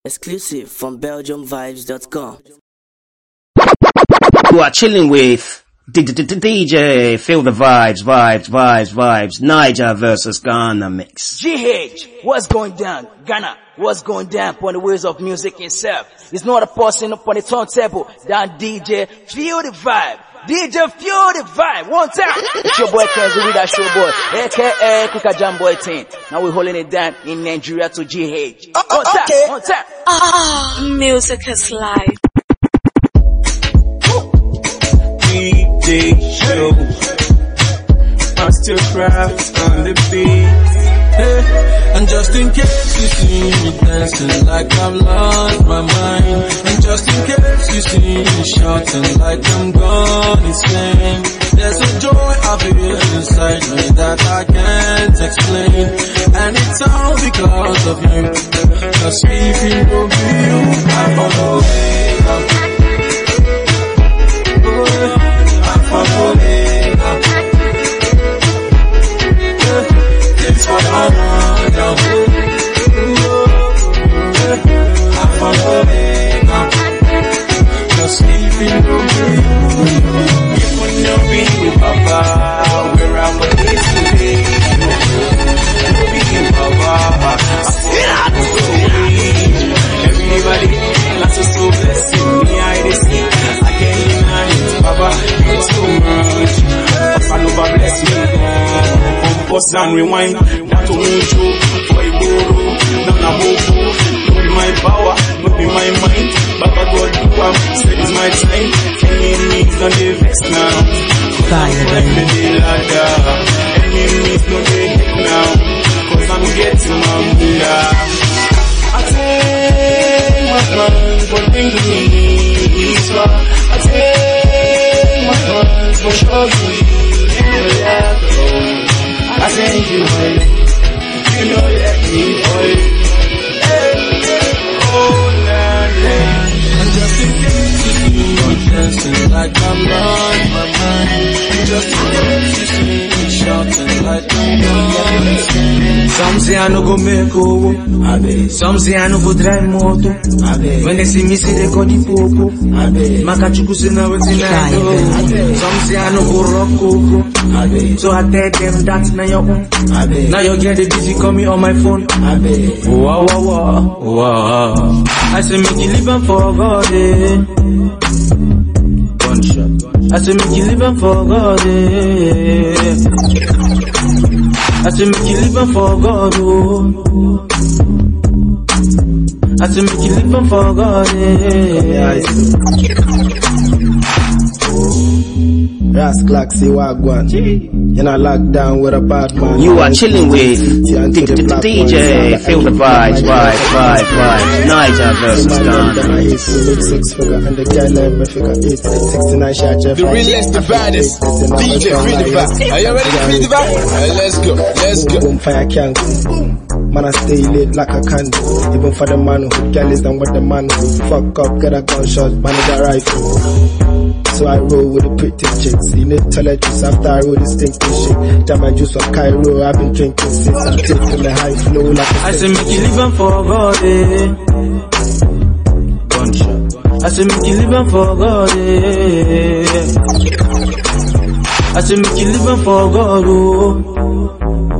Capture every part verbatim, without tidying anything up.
Exclusive from Belgium Vibes dot com. You are chilling with D J. Feel the vibes, vibes, vibes, vibes. Niger versus Ghana mix. G H, what's going down? Ghana, what's going down upon the wheels of music itself? It's not a person up on the turntable. Down D J, feel the vibe. D J, feel the vibe. One time. It's your boy Kenzo with that show boy. A K A Kika Jam Boy team. Now we're holding it down in Nigeria to G H. Oh, one time, okay. one time. Ah, music is live. D J show, mastercraft on the beat. Hey, and just in case you see me dancing like I've lost my mind, and just in case you see me shouting like I'm gone insane, there's a joy I feel inside me that I can't explain, and it's all because of you. Just sleeping will be you. I'm on the way up. It's what I want now. I'm following up. Just sleeping over you. If when you're being Papa, where I'm a day today. You're being Papa. Everybody, that's just so blessing me. I see. I can't deny it, Baba. It's so much. Papa never bless me. Pause and rewind. Not to move you for a guru. Now I'm over. Not be my power, not be my mind. Baba God do am. Said it's my time. Enemies don't they vex now. Fire like the ladder. Enemies don't they hit now. Cause I'm getting my munda. I take my plans for bringing me this far. I take my plans for showing you the love. I send you away, you know let me away. Hey, oh, nah, nah. And just in case you see me dancing like I'm on my mind, and just in case you see me shouting like I'm gone. Some say I no go make over, some say I no go drive motor. When they see me, say they call the popo. Makachuku say now it's in I do. Some say I no go rock over. So I tell them that's now your own. Now you get the busy call me on my phone. Wow, wow, wow, wow. I say make you live and for God, eh. Gunshot. I say make you live and for God, eh. I say make you live and for God, oh. I say make you live and for God, eh. Ras Clark, see Wagwan. You're not locked down with a bad man. You are chilling with D J. Feel the vibes, vibes, vibes, vibes. Niger versus Ghana. The realest, the baddest. D J, feel the vibe. Are you ready to feel the vibe? Let's go, let's go. Boom, fire can go. Man, I stay lit like a candle. Even for the man who careless than what the man who fuck up, get a gunshot, man, get a rifle. So I roll with the pretty chicks. You need toilet juice after I roll this stinky shit. Jam my juice on Cairo. I've been drinking since I'm taking the high flow like a I say make you live and for God, eh. Gunshot. I say make you live and for God, eh. I say make you live and for God, oh.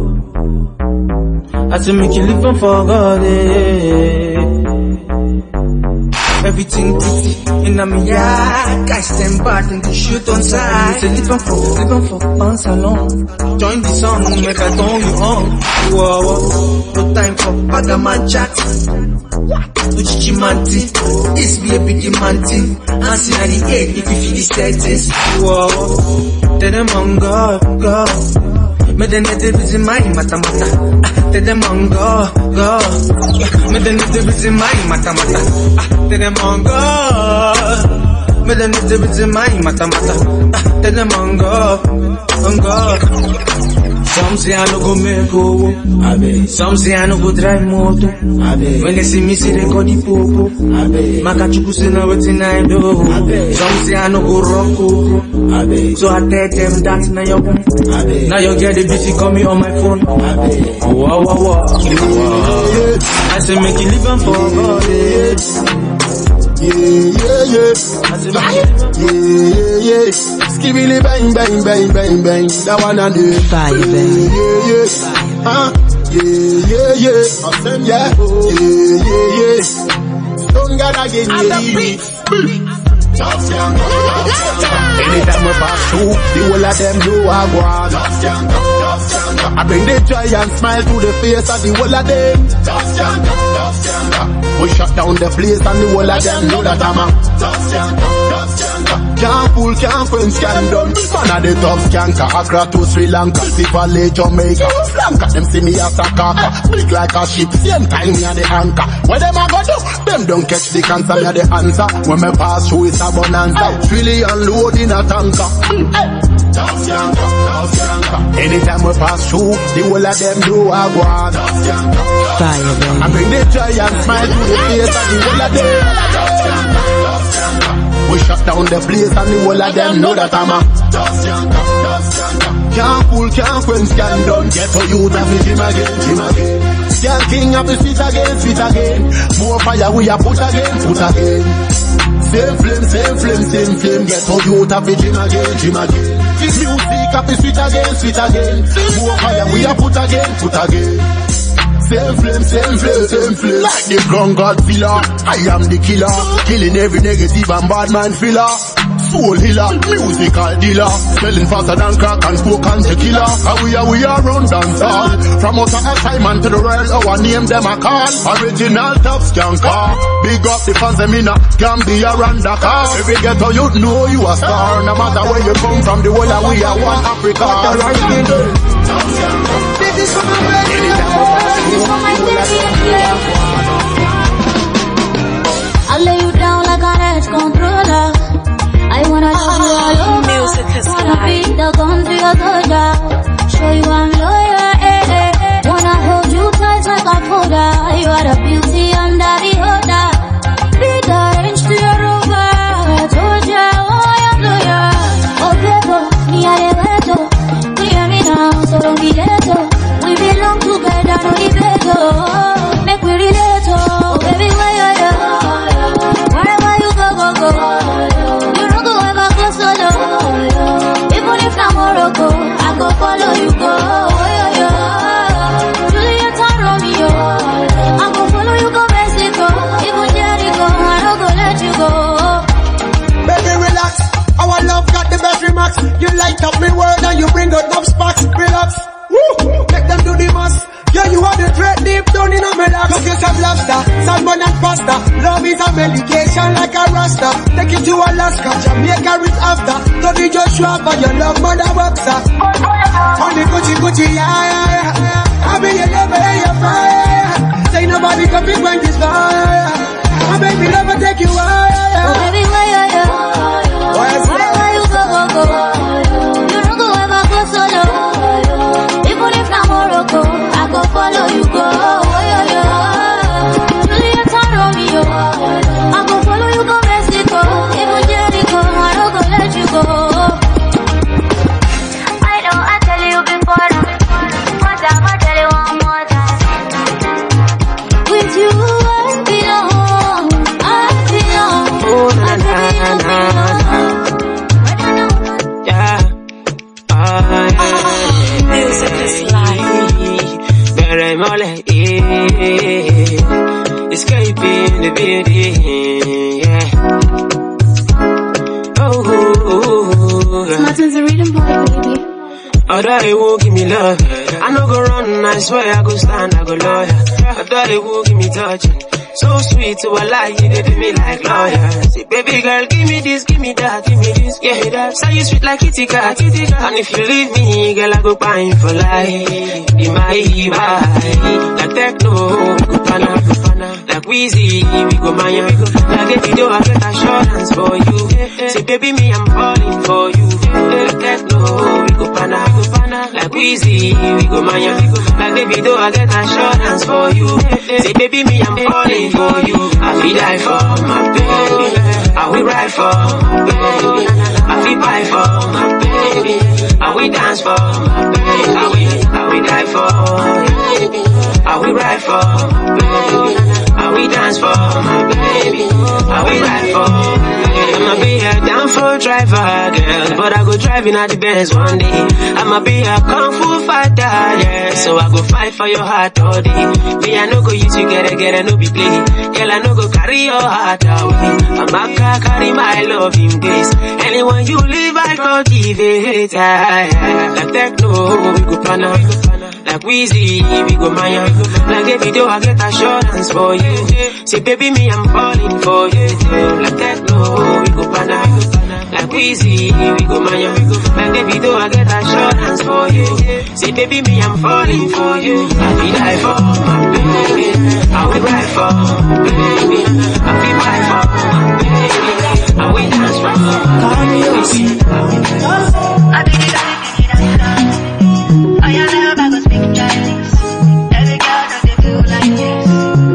I say make you live and for God, eh. Everything pretty in a me yard. Guys stand back and shoot on side. Say live and for, live and for, on salon. Join the song, make I turn you on. Whoa, whoa. No time for bagaman chat. Uchichi manti, this be a big manti. Answer at the eight if you feel the settings. Whoa, whoa. Tell them on God, God. Me the net is my mata mata. Tell them on go, go. Me the net is my mata mata. Tell them on go. Me the net is my mata mata. Tell them on go, on go. Some say I no go make over. Some say I no go drive motor. When they see me, say they call the popo. Makachuku say now what's in I do. Some say I no go rock over. So I tell them that's now your own. Now you get the busy call me on my phone. Wow, wow, wow. I say make you live and for God. yeah, yeah, yeah. Yeah, yeah, yeah. Skibidi bang, bang, bang, bang, bang. That one and the Fire, yeah, bang. yeah, yeah. Huh? Yeah, yeah, yeah. Yeah, yeah, yeah, yeah. Don't gotta get me. Anytime we pass through, the whole of them do a go on. I bring the joy and smile to the face of the whole of them. We shut down the place and the whole of them know that I'm a can't fool, can't friends, can't done. Man of the top skanker, Accra to Sri Lanka, Sivale, Jamaica. Flanker, them see me as a kaka, big like a ship, same time me a the anchor. What them a go do? Them don't catch the cancer, me a the answer. When me pass through it's a bonanza, really unload in a tanker. Anytime we pass through, the whole of them do a go on. I bring the joy and smile to the face of the whole of them. We shut down the place and the whole of them know that I'm a can't fool, can't friends, can't done. Get to you to be him again, him again. Can't king up the street again, street again. More fire we a put again, put again. Same flame, same flame, same flame. Get to you to be him again, him again. Music up the street again, street again. More fire we a put again, put again. Same flame, same flame, same flame. Like the ground Godzilla, I am the killer. Killing every negative and bad man filler. Soul healer, musical dealer. Selling faster than crack and coke and tequila. And we are, we are round dance all. From out of Simon to the world, our name them a call. Original top skanker. Big up the fans, them in a Gambia and Dakar. Every ghetto you know you a star. No matter where you come from, the world we are one Africa. This is for my baby. I'll lay you down like an edge controller. I wanna show you all over. Music is wanna life. be the gun to your soldier. Show you I'm loyal, eh, eh, eh. Wanna hold you tight like a folder. You are the beauty under the holder. Be the range to your rover. I told ya, oh I am loyal. Oh baby, me a the ghetto. You hear me now, so don't be ghetto. We belong together, no debate. Make we relate, oh baby, where you are? Wherever you go, go, go. You don't go ever go solo. Even if I'm Morocco, I go follow you, go. Oh, yo, yo. Juliet and Romeo, I go follow you, go Mexico. Even Jericho, I don't go let you go. Baby, relax. Our love got the battery max. You light up my world and you bring out enough sparks. Relax. Woo! Make them do the most. Yeah, you are the thread deep down in a medax. Look at some lobster, salmon and pasta. Love is a medication like a rasta. Take it to Alaska, Jamaica is after. Tony Joshua, but your love mother boxer. Only Gucci Gucci, yeah, yeah, yeah. I be your lover, your fire. Say nobody can be when this fire. My baby lover take you higher. Oh baby, where you are? Wherever you go, go, go. You don't go ever go solo. Even if I'm Morocco, I go follow you, go. Oh, yo, yo. Juliet and Romeo, I go follow you, go Mexico. Even Jericho, I don't go let you go. I know I tell you before, but I'ma tell you one more time. With you, I belong, I belong. Oh, na, na, na, na. Yeah. Ah, yeah. Music is life. Escaping the building, yeah. Oh, oh, oh. Martin's a rhythm boy, baby. Although they won't give me love, I no go run, I swear I go stand, I go lawyer. Although they won't give me touching, so sweet to a lie, you they do me like lawyer. Say, baby girl, give me this, give me that, give me this, yeah, that. Say you sweet like kitty cat, kitty cat. And if you leave me, girl, I go pine for life. In my vibe, like techno, go pana, go pana. Like Weezy, we go maya, we go. Like the video, I get assurance for you. Say, baby, me, I'm falling for you. Like techno, we go pana, go pana. Like Weezy, we go maya, we go. Like the video, I get assurance for you. Say, baby, me, I'm falling for you. I feel die for my baby. I will ride for my baby. I feel buy for my baby. I will dance for my baby. I will, I will die for my baby. I will ride for my baby. I will dance for my baby. I will ride go driver, girl, but I go driving at the Benz one day. I'ma be a kung fu fighter, yeah. So I go fight for your heart all day. Me, I no go use you, get it, get it, no be play. Girl, I no go carry your heart away. I'ma carry my love in case. Anyone you leave, I cultivate. Like techno, we go plan out. Like Weezy, we go Maya. Like every day I get assurance for you. Say baby, me I'm falling for you. Like techno, we go pana. Like Weezy, we go Maya. Like every day I get assurance for you. Say baby, me I'm falling for you. I will die for my baby. I will die for my baby. I will die for my baby. I will dance for my baby. I did it, I did it, I did it. I am never gonna speak Chinese. Every girl that they do like this.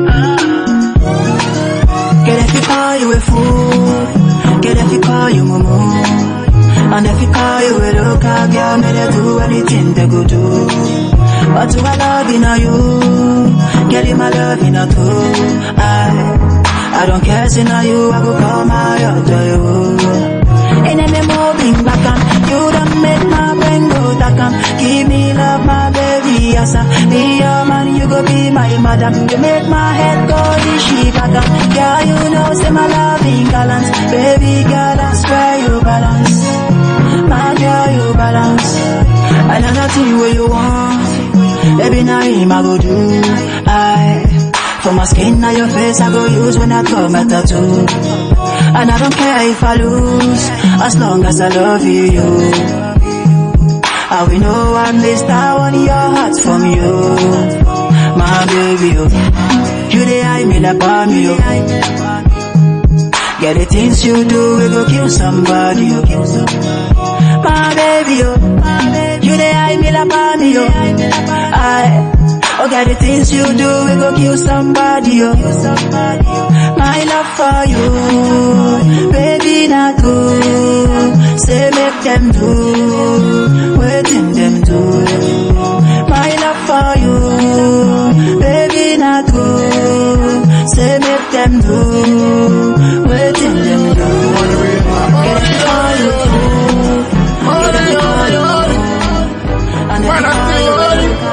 Oh. Get if you call you a fool. Get if you call you mumu. And if you call you a local girl, may they do anything they go do. But to I love in you, get in my love in a too. I, I don't care, see now you, I go call my other you. And then me moving back on, you done make my brain go back on. Give me love, my baby, yes I be your man, you go be my madam. You make my head go ishi back on. Yeah, you know, say my loving balance. Baby girl, I swear you balance. My girl, you balance. Another thing where you want, baby, now him I go do. I for my skin now your face I go use when I come at tattoo. And I don't care if I lose, as long as I love you, you. I will know I'm the star on your heart from you. My baby, you. You the eye me like bomb, you. Yeah, the things you do, we go kill somebody, you. My baby, you. You the eye me like bomb, you. I. Okay, the things you do, we go kill somebody, oh. My love for you, baby, not good. Say make them do, waiting them do. My love for you, baby, not good. Say make them do, waiting them do. Get it for you, get it for you. And then I you.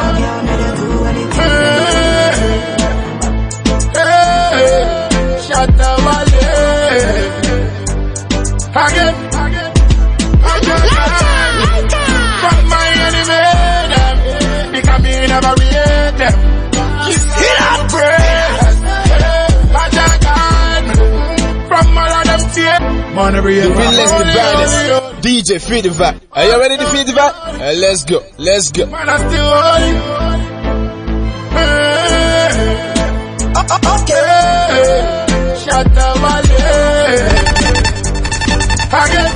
Again, again, again, from my enemy, them, because me never read them. Hit that breath, from all of them tears. Monterey, the realest, the baddest, D J Feel the Vibe. Are you ready to feel the vibe? Uh, let's go, let's go. Man, I still holding. Okay, shut the valley. Again,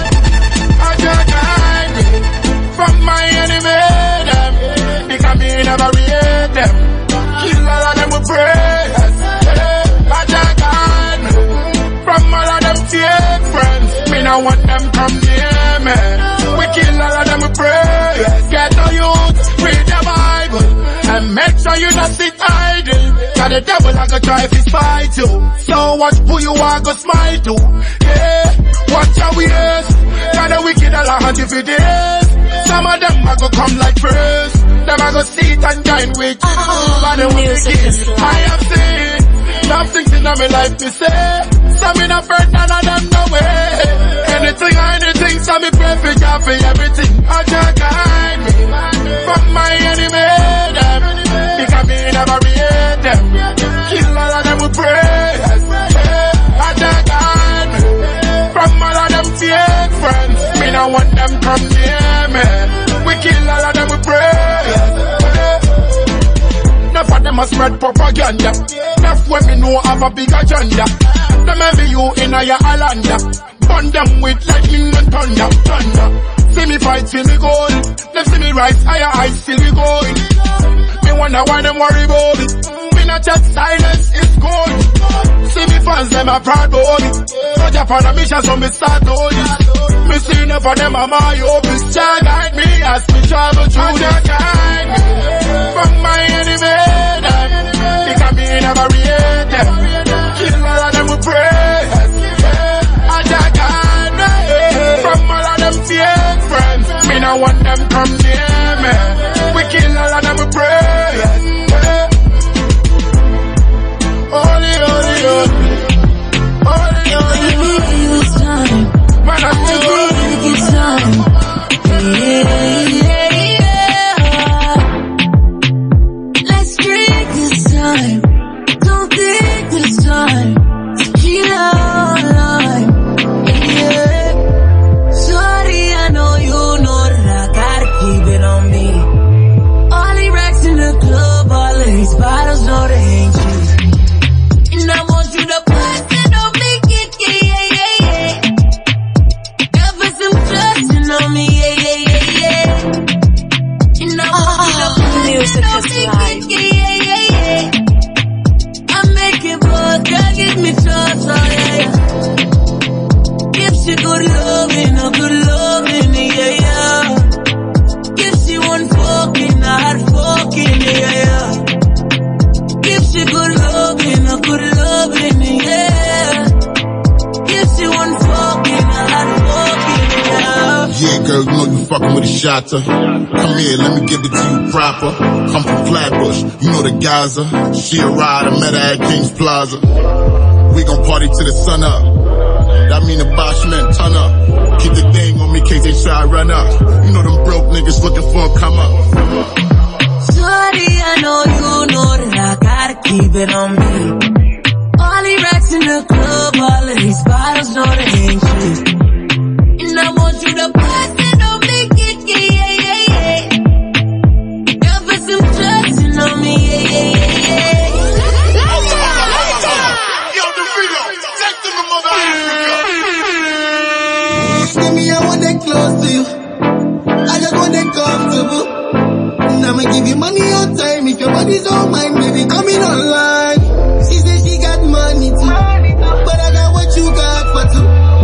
again, from my enemy, them, because me never read them. Kill all of them with praise. Again, from all of them fake friends, me no want them come near me. We kill all of them with praise. Get no youth, read the Bible, and make sure you not sit idle. Cause the devil a go try to fight you. So watch who you are go smile to. Yeah. Watch our ears, got the wicked all a hunt you for days. Some of them a go come like first. Them a go sit and dine with you. But they want to kill. I have seen enough things in my life to say. Some in a friend, none of them no way. Anything, anything, some me pray for God for everything. I just guide me from my enemy, them. Because me never read them. Kill all of them with praise. I just guide me from all of them fake friends. Me no want them come near me. We kill all of them with praise. Enough of them a spread propaganda. Enough when me know have a big agenda. Them every you in a your island. Burn them with lightning and thunder, thunder. See me fight, see me goal. Them see me rise higher, I see me going. Me wonder why them worry about it. Me not just silence, it's gold. See me fans, them a proud about it. So Japan a mission, so me start all it. Me see enough of them a my hope. It's child guide me as me travel through the time. From my enemy, them. Because me never read them. Kill all of them with praise. I just guide me fucking with a shotter. Come here, let me give it to you proper. Come from Flatbush, you know the Gaza. She a ride, I met her at King's Plaza. We gon' party till the sun up. That mean the Bosch men turn up. Keep the thing on me in case they try to run up. You know them broke niggas looking for a come up. Shorty, I know you know that I gotta keep it on me. All the rats in the club, all of these bottles know they ain't shit. And I want you to pass it on me, yeah, yeah, yeah, yeah. Girl, put some drugs in on me, yeah, yeah, yeah, yeah. Yo, the video, take to the mother Africa. Give me, I want that close to you. I just want that comfortable. And I'ma give you money on time. If your body's on mine, baby, coming online. She said she got money too, but I got what you got for two.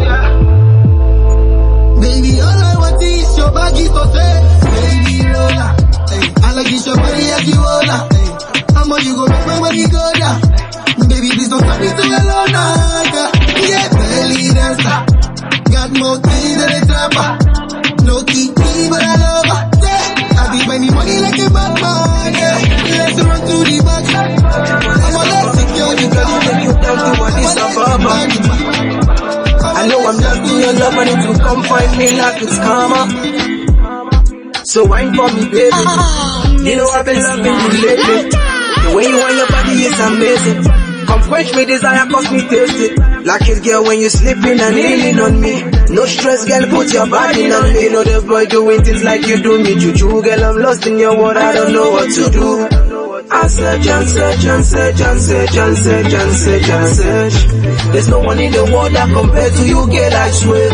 Baby, all I want is your baggy for fair. Baby, roller. Hey, I like it, your body as you roller. Hey, how much you go make my money go down? Baby, please don't stop me too alone. Yeah, belly dancer. Got more keys than a trapper. No key, key, but I love her. Yeah, I be spending money like a bad man. Yeah, let's run to the back. I'm a let's secure the girl. You make you down to what is a baba. I know I'm lost in your love and if you come find me like it's karma. So wine for me, baby. You know I've been loving you lately. The way you want your body is amazing. Come quench me desire, cause me thirsty. Like it, girl, when you sleeping and leaning on me. No stress, girl, put your body on me. Know the boy doing things like you do me, juju. Girl, I'm lost in your world, I don't know what to do. I search and search and search and search and search and search and search. There's no one in the world that compares to you, girl, I swear.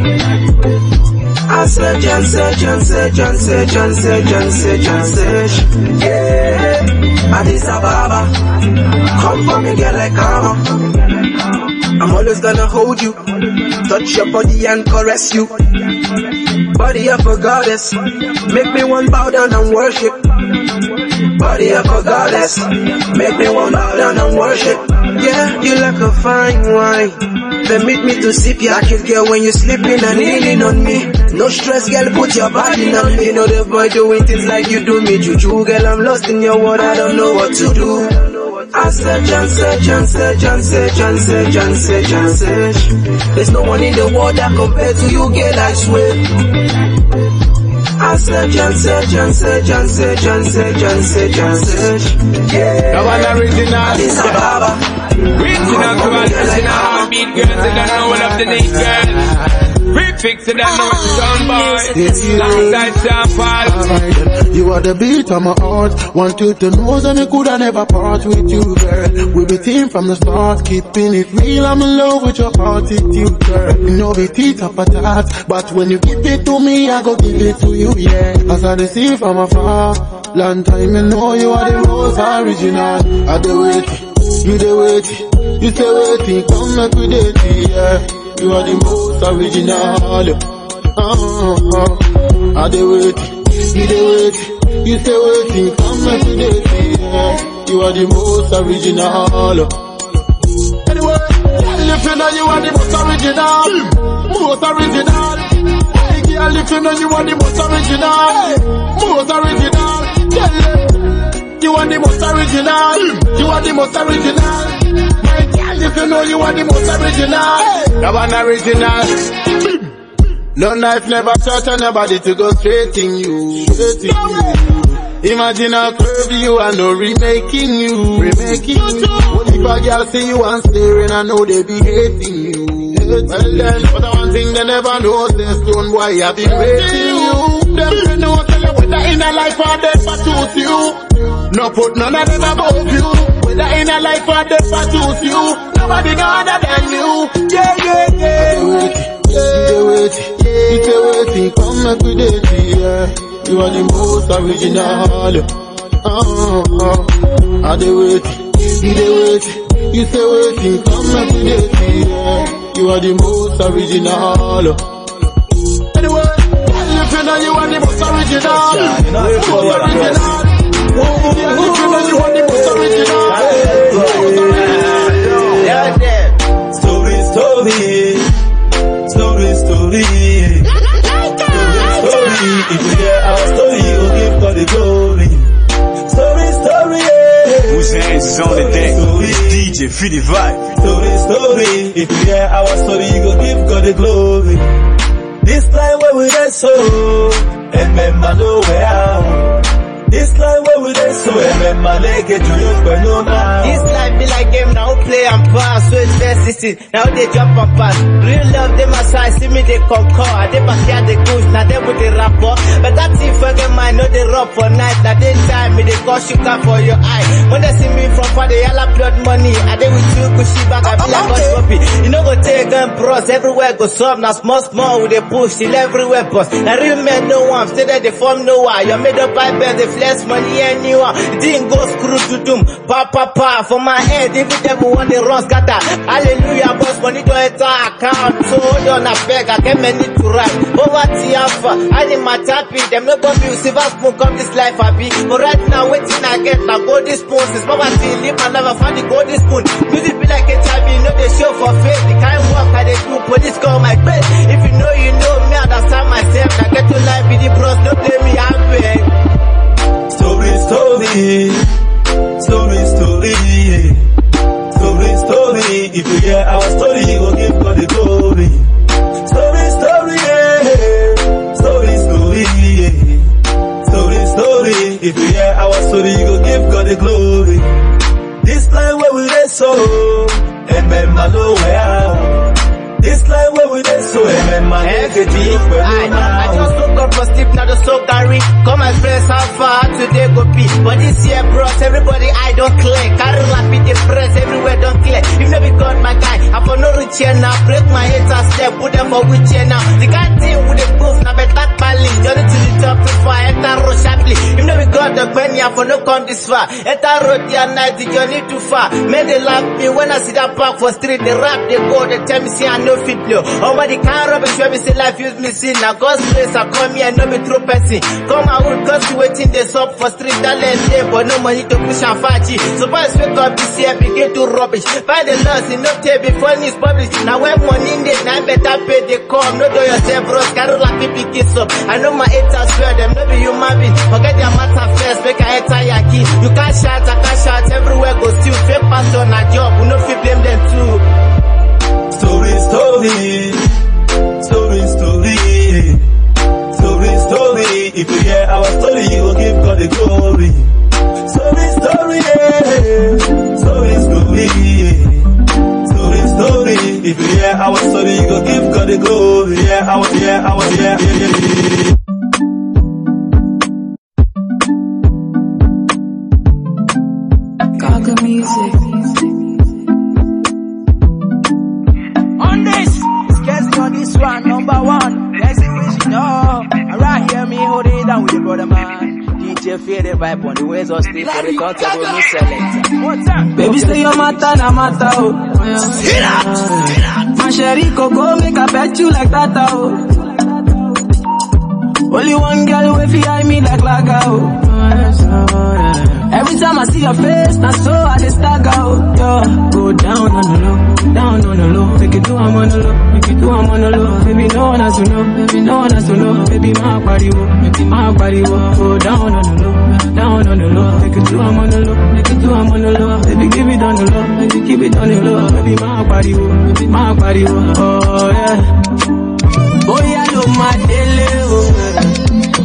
I search and search and search and search and search and search and search. Yeah, Addis Ababa, come for me, girl, like karma. I'm always gonna hold you, touch your body and caress you. Body of a goddess, make me one bow down and worship. Body of a goddess, make me one bow down and worship. Yeah, you like a fine wine. Permit me to sip ya, like it, girl, when you sleeping and leaning on me. No stress, girl, put your body on me. Know the boy doing things like you do me, juju. Girl, I'm lost in your world, I don't know what to do. I search and search and search and search and search and search and search. There's no one in the world that compares to you, girl, I swear. I search and search and search and search and search and search and search. Yeah, that one original. Addis Ababa. Original to original. Beat girls that don't know what up the name, girl. Prefix that know it's done by. Alongside Sean Paul. You are the beat of my heart. Want you to know that I could have never part with you, girl. We be team from the start, keeping it real. I'm in love with your heart, it's you, girl. You know we teeth up a tat, but when you give it to me, I go give it to you, yeah. As I see from afar, long time you know you are the most original. I the waiting, you the waiting, you stay waiting, come back with it, yeah. You are the most original. Uh-huh. I the waiting, you the waiting, you stay waiting, come back with it, yeah. You are the most original. Anyway, if you know you are the most original, most original. Hey girl, if you know you are the most original, most original. You are the most original, you are the most original. My girl, if you know you are the most original, you are the original. No knife never touch on nobody to go straight in you, straight in you. Imagine how curvy you and no remaking you, remaking you. What if a girl see you and staring, I know they be hating you. Well then, but the one thing they never know is the stone boy have been rating you. Them they know tell you whether in a life or death for choose you. No put none of them above you. Whether in a life or death for choose you. Nobody know other than you. Yeah, yeah, yeah. You the waiting, you the waiting, come back with it, yeah. You are the most original. Uh-huh. I the waiting, you the waiting, you the waiting, come back with it, yeah. You are the most original. Anyway, if you know you are the most original, most original. If you know you are the most original, yeah, yeah. Story, story, story, story, story, story. Story, story, if you hear our story, you go give God the glory. This line where we dey so, remember nowhere. This life where we dey so, remember like it to you but no man. This life be like game now, play and pass. So it's best sitting, now they jump and pass. Real love, they my side, see me they conquer. They back here the goose, now they with the rapper. But that thing for them, I know they rock for night. Now they time me, they call sugar for your eye. When they see me from far, they yell blood money. I they with you, cushy back, I feel like God copy. You know go take them bros, everywhere go soft. Now small, small with the push, till everywhere bust. Now real men no one, stay there, they form no why. You're made up by bed, they less money anyone. It didn't go screw to doom. Pa pa pa for my head. If it ever want the run scatter. Hallelujah, boss money to enter account. So hold on, I beg, I get many to write. Over the alpha, I need my tappy. Them no gonna be silver spoon come this life I be. But right now waiting I get my golden spoon. Since Mama still live my life I find the golden spoon. Music be like H I V, no they show for faith. The kind of work I they do, police call my bed. If you know you know me, understand myself. I get to life with the bros, no play me I beg. Story, story, story, story, story, story. If you hear our story, you go give God the glory. Story, story, story, story, story, story. If you hear our story, you go give God the glory. This line where we dey so, remember nowhere. This line where we dey so, remember nowhere. I just woke up for sleep, now the so Gary. Come and express how far today go be. But this year, bros, everybody I don't clear. Carry like with the press, everywhere don't clear. If no be God, my guy, I for no rich here now. Break my haters step, put them for which here now. The guy team with the booth, now bet that pally. Journey to the top before I enter road sharply. If no be God, the Benny, I for no come this far. Enter road day night, the journey too far. May they laugh me when I see that park for street. They rap, they go, they tell me see I know fit blow. Oh, but the kind of rubbish where me say life use me sin. Now God's grace, I come here, no be true person. Come out with cause you waiting this up for street talent day, but no money to push and fight. So boys wake up this year, begin to rubbish. Find the loss in no tape before news published. Now when money in there, now better pay the come. No do yourself, bros, carry like people kiss up. I know my haters swear them, no be human being. Forget your matter first, make a enter your key. You can't shout, I can't shout, everywhere go still. Fake pass on a job, we no fit blame them too. Story, story, story, story, story, story. If you hear our story, you will give God the glory. Story, story, story, story, story, story. If you hear our story, you will give God the glory. Yeah, our, yeah, our, yeah, yeah, yeah. Gaga music. On this one, number one, let's see which you know. Right here, me hold it down with the brother man. D J feel the vibe on the ways of sleep for the content with me selector. One time, baby, say your matter, na matter, oh. Sit up, sit up. My sherry coco make I bet you like that, oh. Only one girl way fi eye me like laga, oh. Every time I see your face, now so I just stagger, oh. Yo, go down on the low, down on the low. Make it do I'm on the low, make it do I'm on the low. Baby, no one has to know, baby, no one has to know. Baby, my body, oh, baby, my body, oh. Go down on the low, down on the low. Make it do I'm on the low, make it do I'm on the low. Baby, give it on the low, baby, keep it on the low. Baby, my body, oh, baby, my body, oh. Oh yeah. Boy, I know my daily, oh.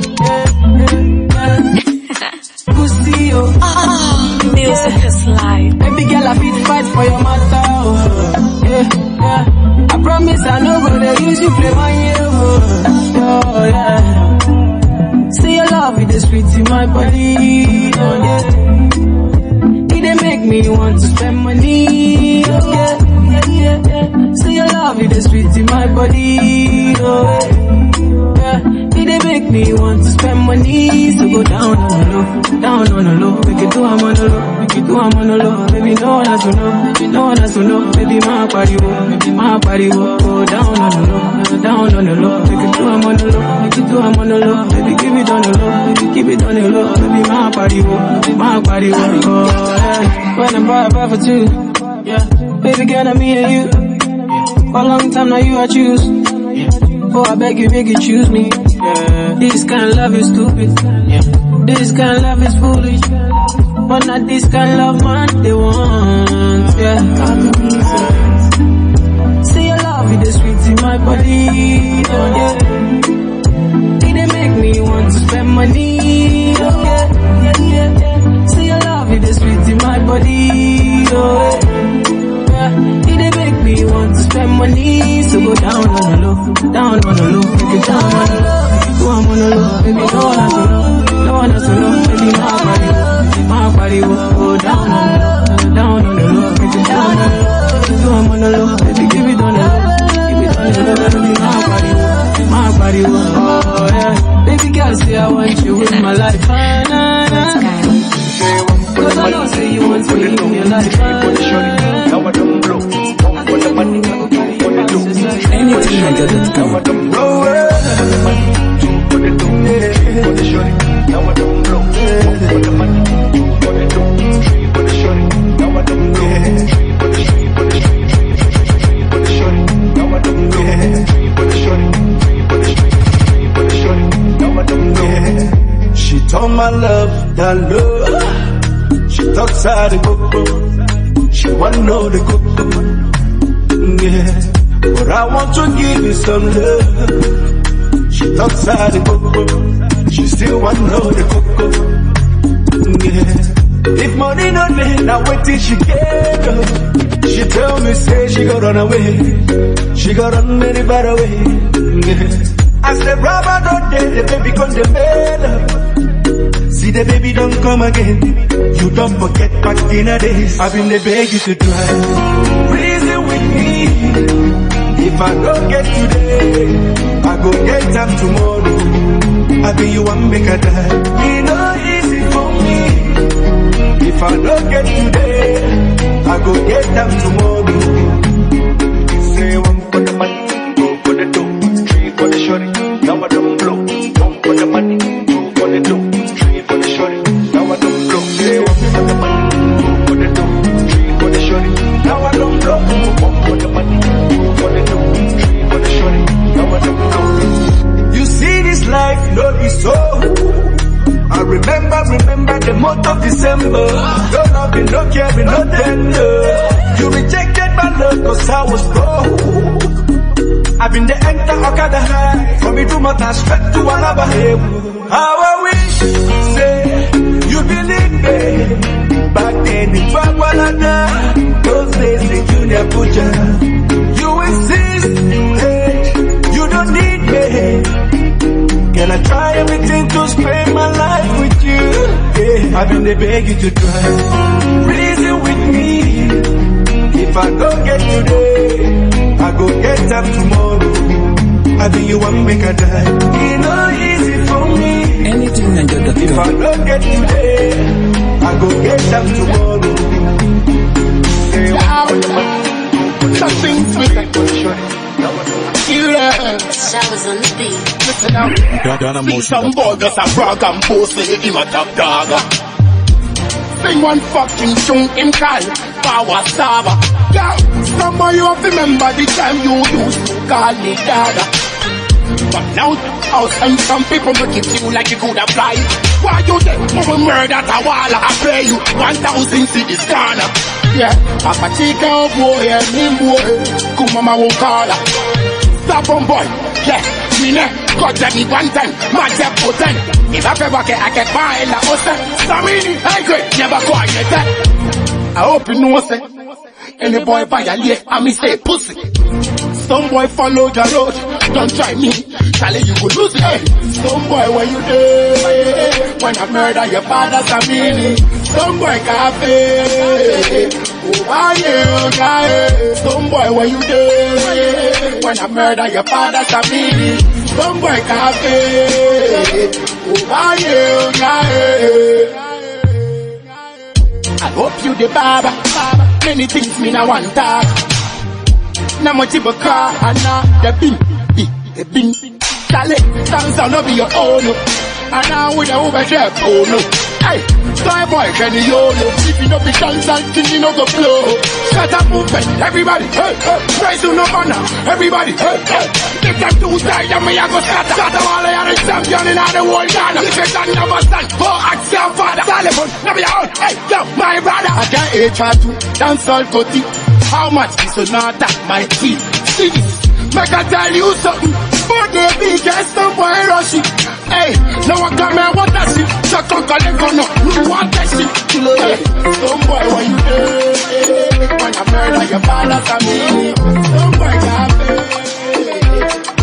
Pussy, oh. Oh, music is life. Baby girl, I fit fight for your matter, oh. Yeah, yeah. I promise I know gonna use you play my year, oh. Oh, yeah. Say your love with the sweet in my body, oh, yeah. It dey make me want to spend money, oh, yeah. Yeah, yeah, yeah. Say your love with the sweet in my body, oh, yeah. It dey make me want to spend money, so go down on the low, down on the low. Make it do I'm on the low, make it do I'm on the low. Baby, no one has to know, baby, no one has to know. Baby, my body, oh, baby, my body, oh. Go down on the low, down on the low. Make it do I'm on the low, make it do I'm on the low. Baby, give it on the low, baby, keep it on the low. Baby, my body, oh, baby, my body, oh. Oh yeah. When I'm buy a buy for two, yeah. Baby, girl, I'm me and you. For a long time now, you I choose. Oh, I beg you, beg you, choose me. Yeah. This kind of love is stupid. Yeah. This kind of love is foolish. But not this kind of love, man, they want. Yeah. down on the low, take it down on the low. Do I'm on the low, baby, no one has to know, no one has to know, baby, my body, my body will go down on the low, down on the low, take it down on the low. Do I'm on the low, baby, give it on the low, give it on the low, baby, my body, my body will, oh yeah. Baby girl, say I want you in my life, ah, nah, nah. Cause I know say you want me in your life, ah, nah. Now I don't blow, for the money, for the dough. Anything I get it, now I don't blow, for the dough, for the shorty. Now I don't blow, for the money, for the dough, for the shorty. Now I don't blow, for the street, for the street, for the shorty. Now I don't blow, for the shorty, for the street, for the shorty. Now I don't blow. She told my love that love. She talks out the cocoa. She wanna know the cocoa. Yeah. But I want to give you some love. She talks out the cocoa. She still wanna know the cocoa. Yeah. If money no day, now wait till she get up. She tell me say she got run away. She got run any better way. Yeah. I said brother don't day, the baby come the mail. See the baby don't come again. You don't forget back in the days. I've been the beg you to try. Reason with me. If I don't get today, I go get them tomorrow. I be you one make a die. It no easy for me. If I don't get today, I go get them tomorrow. Say one for the money, two for the dough, three for the shorty. Now I don't blow. One for the money, two for the dough, three for the shorty. Now I don't blow. Say one for the money, two for the dough, three for the shorty. Now I don't blow. One for the money, two for the dough, three for the shorty. Now I don't blow. You see this life, no be so. I remember, remember the month of December. No loving, no caring, no tender. You rejected my love cause I was broke. I've been the enter Okada high. From me to Mata straight to another hill. How I wish, say, you believe me. Back then in Bagwalada, those days in Junior Puja. You insist, hey, you don't need me. Can I try everything to spend my life with you? Yeah, I've been the beg you to try. Reason with me. If I don't get today, I go get them tomorrow. I be you one make a die. It no easy for me. Anything I get if I don't get today, I go get them tomorrow. Something sweet. Showers on the beat. Listen now. See some boy just a brag and post it him a top dog. Sing one fucking tune in call Power Sava. Yo, somebody you have to remember the time you used to call me dada. But now, house and some people make it feel like you could apply. Why you there? Move murder at a wall, I pay you one thousand cities corner. Yeah, Papa Chica boy, and him boy, come mama won't call her. Stop on boy, yeah, me ne, got that me one time, my step for ten. If I ever get, I can buy la osa. Samini, I great, never go get that. I hope you know say, any boy violate, I me say pussy. Some boy follow your road, don't try me, Charlie you could lose it. Hey, some boy when you there, when I murder your father Samini. Some boy cafe, oh why you guy? Some boy when you there, when I murder your father Samini. Some boy cafe, oh why you guy? I hope you the baba, many things me na one talk. Na much of a car and now the bin, the bin. Charlie, things are not be your own. And now with the overdrive, oh no. Hey, sky boy, can you YOLO? If you don't be dancing, you know go flow. Shut up, movement, everybody, hey, hey. Praise to no honor, everybody, hey, hey. If them two side, then me I go scatter. Scatter all the other champion in all the world, Ghana. If you don't never stand, oh, ask your father. Telephone, never your own, hey, yo, my brother. I got H R two, dance all goatee. How much is another my teeth? See this, make I tell you something. For the biggest some boy rush it. Hey, now I come here, what that shit? Chuck on collect on no, you want that shit? Hey, some boy when you there, when I murder your father's family. Some boy got paid.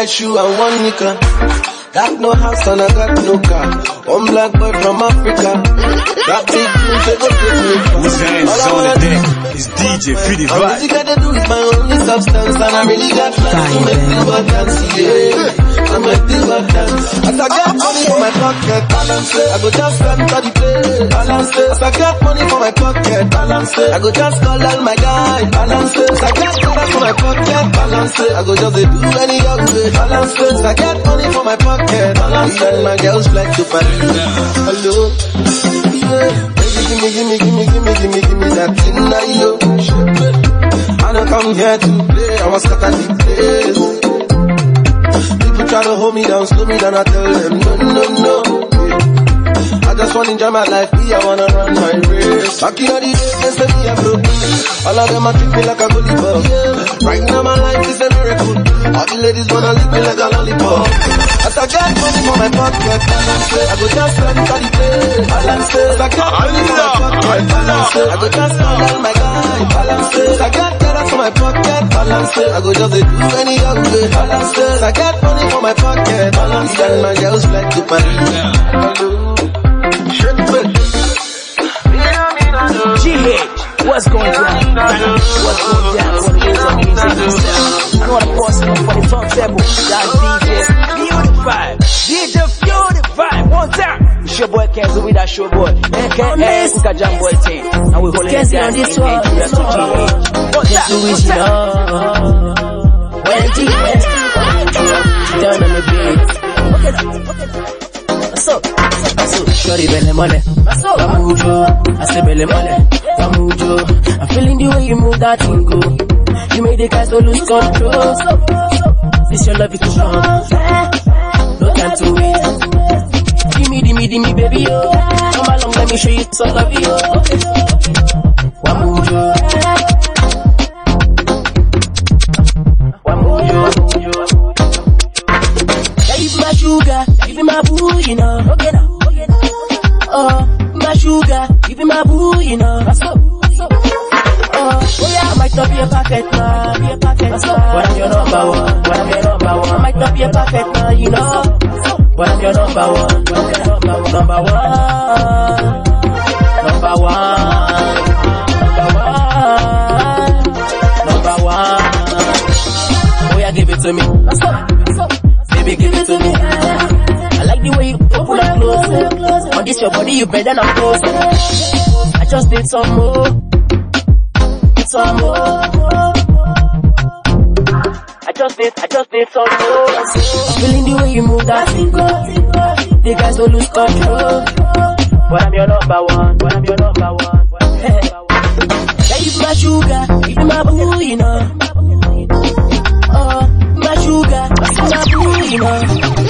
white shoe and one nika. Got no house and I got no car. One black boy from Africa. Got big dreams, they go take me far. Whose hands is on the deck? It's D J Fiddy Vibe. All music I do is my only substance, and I really got plans to make the world dance, yeah. I make the world dance. As I got money for my pocket, balance it. I go just spend to the play, balance it. As I got money for my pocket, balance it. I go just call all my guys, balance it. As I got dollars for my pocket, balance it. I go just do any young way, balance it. As I got money for my pocket. Balance and my girls like to party. Hello, yeah. Baby, gimme, gimme, gimme, gimme, gimme, gimme that thing now, yo. I don't come here to play, I was stuck at the place. People try to hold me down, slow me down, I tell them no, no, no. Yeah. I just wanna enjoy my life, me, I wanna run my race. Back in the days, they say me a broke. All of them a treat me like a bully bug. Right now my life is a miracle. All the ladies wanna lick me like a lollipop. As I get money for my pocket, balance it. I go just spend it on the play, balance it. As I get money for my pocket, balance it. I go just call all my guys, balance it. As I get dollars for my pocket, balance it. I go just do any young way, balance it. As I get money for my pocket, balance it. And my girls like to party. G H, what's going down? What's going down? What it is of music yourself. I know the boss on the turntable. That D J Feel the Vibe. D J Feel the Vibe. One time. It's your boy Kenzie with that show boy. A K A Uka Jam Boy team. And we holding it down in G H. One time. When G H turn on the beat. Okay now. Okay now. So, so, shorty belly money. Bamujo, I say belly money. Bamujo, I'm feeling the way you move that thing go. You made the guys to lose control. This your love is too strong. No time to wait. Gimme, gimme, gimme, baby, yo. Come along, let me show you some love, yo. Bamujo, Bamujo. Give my sugar, give me my boo, you know. Okay now, okay now. Oh, my sugar, give me my boo, you know. So, so. Oh, oh yeah, I might not be a perfect man, be a perfect man. But I'm your number one, but I'm your number one. I might not be a perfect man, you know. But I'm your number one, but I'm your number one. Number one, number one, number one, number one. Oh yeah, give it to me. So, so. Baby, give it to me. I like the way you open and close. On this your body, you better not close. I just did some more, some more. I just did, I just did some more. I'm feeling the way you move that finger. The guys will lose control. But I'm your number one, but I'm your number one. That is my sugar, it's my boo, you know. Oh, my sugar, it's my boo, you know.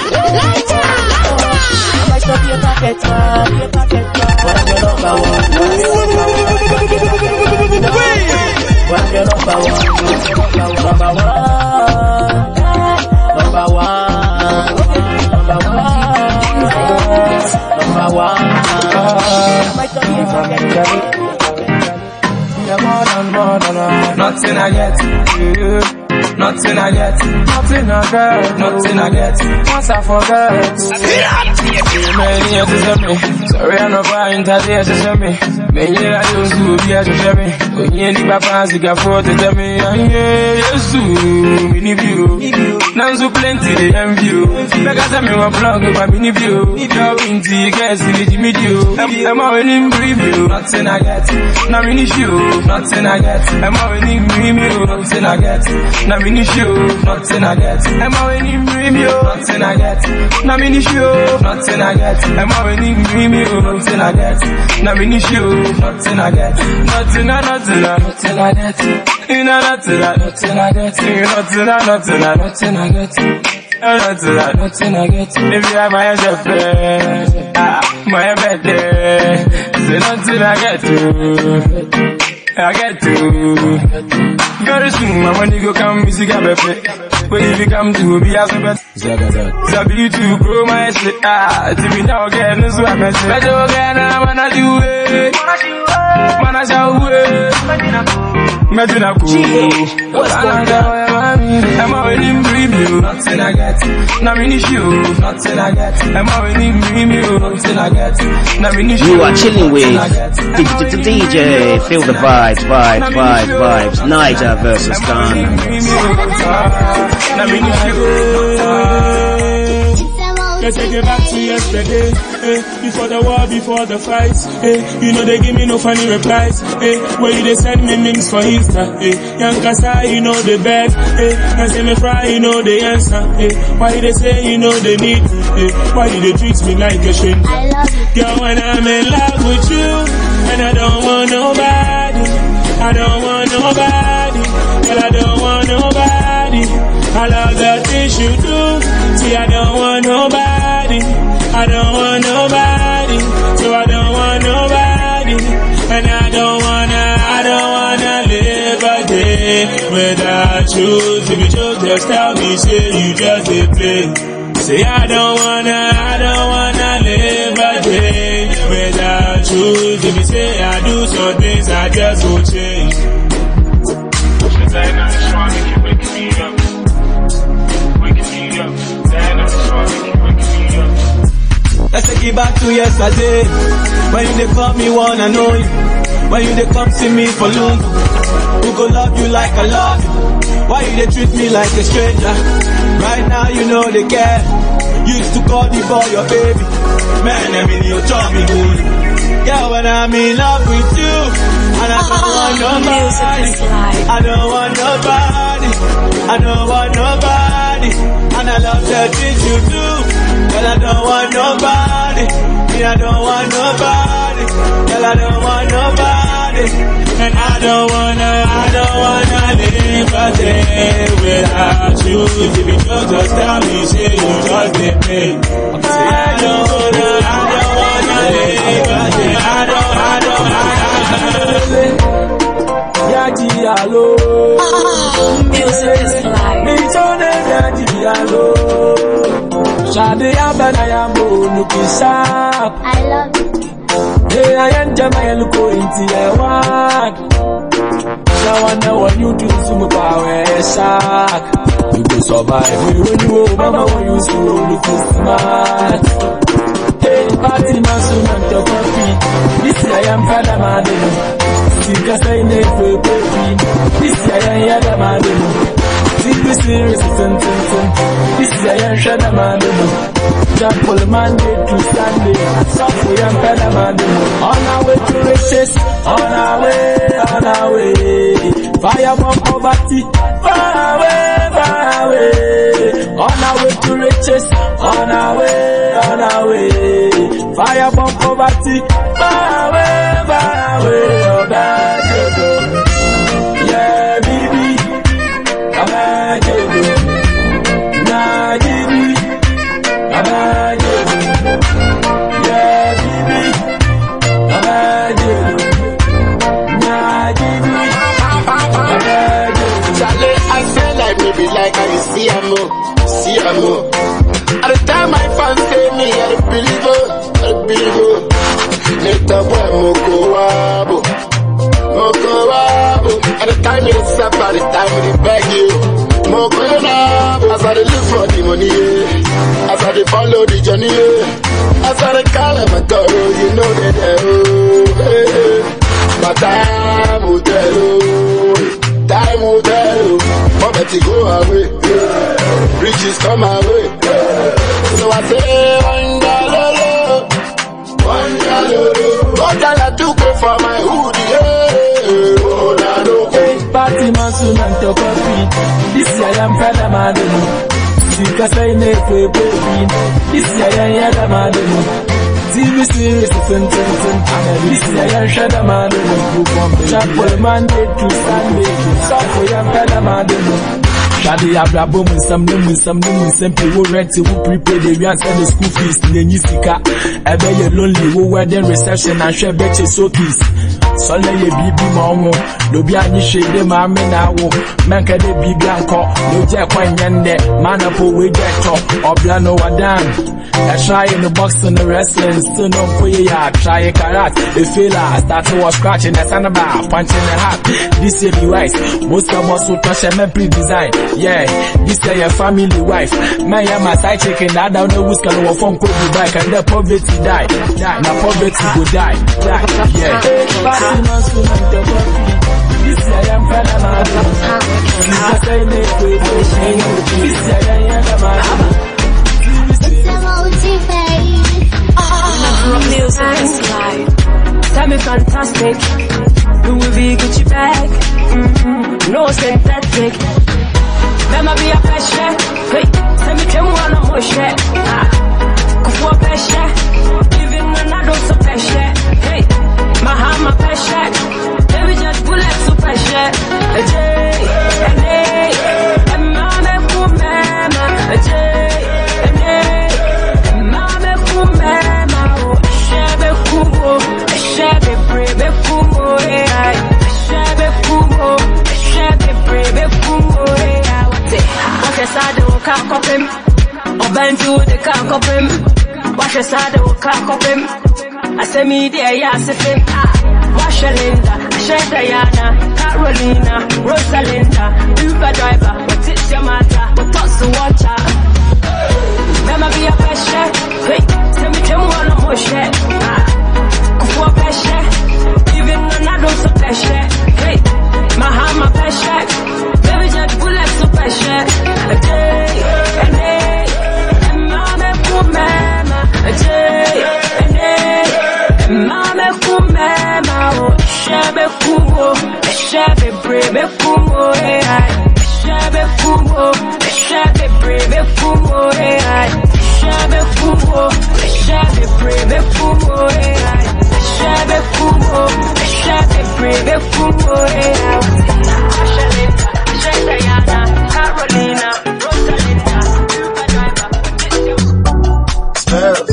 Oh, I might not be a perfect man, be a perfect man, but I'm your number one. But I'm your number one, number one, number one, number one, number one. I might not be a perfect man. Nothing I get. Nothing I get, nothing I get, nothing I get. Once I forget, many years to me. Sorry, I'm not fine. That years to me. Many years I used to be here to tell me. When you need my fancy, got for to tell me. Yes, you, mini view. Now so plenty they envy you. Because I'm in one blog with my mini view. You're windy, guys, in the Jimmy view. I'm all in preview. Nothing I get, now mini show. Nothing I get, I'm all in preview. Nothing I get, now mini show. Nothing I get, I'm all in preview. Nothing I get, now mini show. Nothing I get, I'm all in preview. Nothing I get, now mini show. Nothing I get, nothing I, nothing I, nothing I get. You know nothing I, nothing I get. You nothing I, nothing I, nothing I get. Nothing I, nothing I get. If you have my girlfriend, ah, my birthday, say nothing I get to. I get to. Very soon, my money go come, music I be play. But if you come to be as a bet, Zabi to grow my shit. Ah, to me now again, this is what I say. Better again, I'm gonna do it. Wanna show it. Imagine I cool. What's going on? I'm already in review. Nothing I get. Not many shoes. Nothing I get. I'm already in review. Nothing I get. Not many shoes. You are chilling with D J. Feel the vibes, vibes, vibes, vibes. Niger versus Ghana. Not many shoes. Let's take it back to yesterday, eh, before the war, before the fights, eh, you know they give me no funny replies, eh, where you they send me memes for Insta, eh, young Kasa, you know they beg, eh, and say me fry, you know they answer, eh, why they say you know they need me, eh, why they treat me like a stranger, I love you. Girl, when I'm in love with you, and I don't want nobody, I don't want nobody, girl, I don't want nobody, I love the things you do, see I don't want nobody. I don't want nobody, so I don't want nobody, and I don't wanna, I don't wanna live a day without you. If you joke, just tell me, say you just a play. Say I don't wanna, I don't wanna live a day without you. If you say I do some things, I just won't change. Let's take it back to yesterday, when you they call me wanna know you, when you they come see me for lungu, who go love you like I love you, why you they treat me like a stranger, right now you know they care, you used to call the boy your baby, man I mean you told me good, yeah when I'm in love with you, and I don't want nobody, I don't want nobody, I don't want nobody, and I love the things you do, girl I don't want nobody, me I don't want nobody, girl I don't want nobody, and I don't wanna, I don't wanna live a day without you. If you just, just tell me, say you just did me. Say I don't wanna, I don't wanna live a day, I don't, I don't, I don't. Yaji allo, music is life. Me tone yaji allo. Shade abana yambo looking sharp. I love you. Hey, I am Jamaica look into your work. Now I know what you do to my power shark. You go survive when you mama when you so look smart. Hey, party man soon and talk coffee. This I am father man. Because I never baby. This I am yada man. This serious ten ten ten. This is a young shadow man. Jump Monday to Sunday. Softly and better man. On our way to riches. On our way, on our way. Fire from poverty. Far away, far away. On our way to riches. On our way, on our way. Fire from poverty. Far away, far away. Oh, bad you yeah, baby. Abajebe, Najibi, Abajebe, yeah, baby, Abajebe, Najibi, Abajebe. Charlie, I feel like maybe like I see a mo, see a mo. At the time my fans say me, I don't believe it, I don't believe it. Neta boy moko wabo, moko wabo. At the time it's up, at the time they beg you. Moko wabo. As I look for the money, as I follow the journey, as I call my girl, you know that oh, but time will tell, time will tell. Poverty go away, riches come away. So I say one dollar, one dollar, one dollar to go for my hoodie. Oh, I don't go. Party man soon and talk coffee. This year I am father man. Because I never baby. This year I am yada man. T V series is ten ten ten. This year I am shadow man. Chapel Monday to Sunday. Softly and father man. Shadi abrabo mun sam no mun sam no mun sam pe wo rent wo prepaid we and send the school fees nenyi sika ebe ye lonely wo wedding reception and share betche showcase Sole ye bibi mawo. No be any shade ma me na wo. Menka de bibi anko. No je kwanyende. Man up we get top. Obla no wadan. I try in the box and the wrestling. Still no for ya. Try a karat. The filler. Start to was scratching the sandbar. Punching the hat. This year the wise. Most of us will touch a pre-design. Yeah. This year your family wife. Man ya my side chicken. I don't know who's gonna walk from Kobe back. And the poverty die. Die. Now poverty go die. Die. Yeah. This year I am fella man. This year I am music is life. Tell me fantastic. Louis V Gucci bag. Mm-hmm. No synthetic. Never be a pressure. Wait, tell me tell me one more shit. Kufu pressure. Even when I don't so pressure. Hey, my hand my pressure. Baby just bullet so pressure. A J, a J, a mama kumema. A J, a J, a mama kumema. Shebe kumo, shebe brebe kumo. Shebe kumo, shebe brebe kumo. Watch your side, they will can't cop him. Or bend you, they can't cop him. Watch your side, they will can't cop him. I say me there, yeah, I say him. Wash your Linda, Share Diana, Carolina, Rosalinda, Uber driver, what is your matter? What thoughts to watch out? Never be a pressure. Wait, tell me, tell me one more shit. For pressure, even when I don't so pressure. Hey, my hand, my pressure. Baby, just bullet so pressure. A day, a day, and mama, poor mama. A day, a day, and mama, poor mama. Shabe kumo, shabe brebe kumo, eh. Shabe kumo, shabe brebe kumo, eh. Shabe kumo, shabe brebe kumo, eh. Shabe kumo, shabe brebe kumo, eh. Shalinda, Diana, Carolina, Rosalinda, Uber driver, Spells.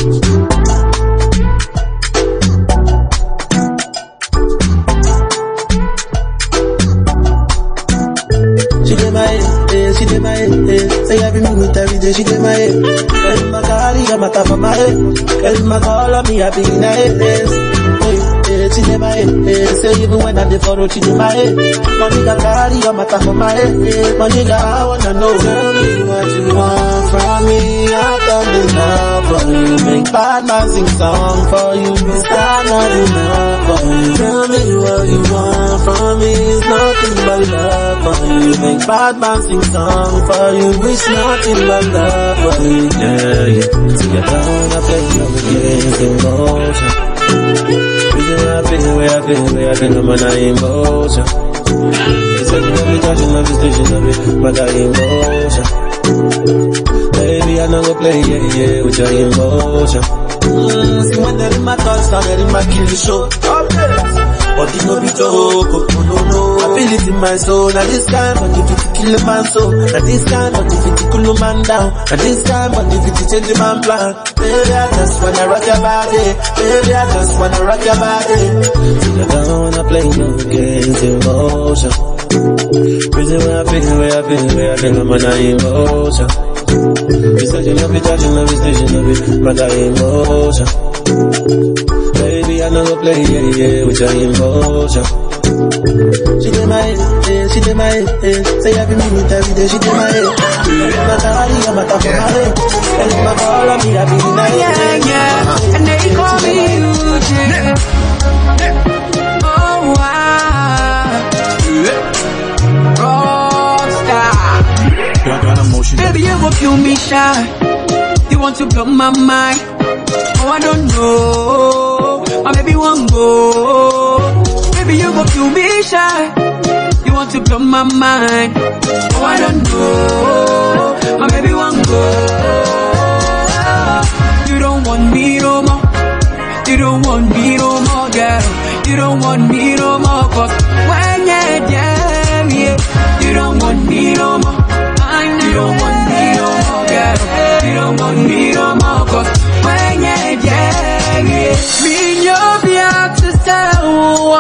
She did my head, she did my head, say every minute, every day, she did my head. Every my call, I'm a top of my head. Every my call on me, I be in her head. She did my head, say even when I did for she did my head. My nigga call, I'm a top of my head. My nigga, I wanna know, tell me what you want from me. I've done enough for you. Make bad man sing song for you. It's not enough for you. Tell me what you want from me. It's nothing but love for you. Make bad man sing song for you. It's nothing but love for you. Yeah, yeah. See you down, I play love against emotion. Reason I feel, where I feel, where I feel, I'm on emotion. It's like love it, touching love it, station love it, but I emotion. Baby, I know go play, yeah, yeah, with your emotion. Mm, see when they're in my thoughts, now they're in my kill show. But it no be joke, oh no no. I feel it in my soul. Now this time, but if it kill a man so. Now this time, but if it cool a man down. Now this time, but if it change a man plan. Baby, I just wanna rock your body. Baby, I just wanna rock your body. See, I don't wanna play no games, emotion. Reason where I feel, where I feel, where I feel, I'm on emotion. It's like you love it, touching love it, station love it, but I emotion. Baby, I know go play, yeah, yeah, with your emotion. She did my head, yeah, she did my head, yeah. Say every minute, every day, she did my head. My car, I'm a top of my head. And my call on me, I be in my head. Yeah, yeah, and they call me Eugene. Oh, wow. Rockstar. Baby, you go kill me shy. You want to blow my mind. Oh, I don't know. Or maybe one go. Baby, you go kill me shy. You want to blow my mind. Oh, I don't know. Or maybe one go. You don't want me no more. You don't want me no more, girl. You don't want me no more. Cause when you're there, yeah, you don't want me no more. You don't want me no more, girl. You don't want me no more. Cause when you're there, yeah, me you'll be out to tell.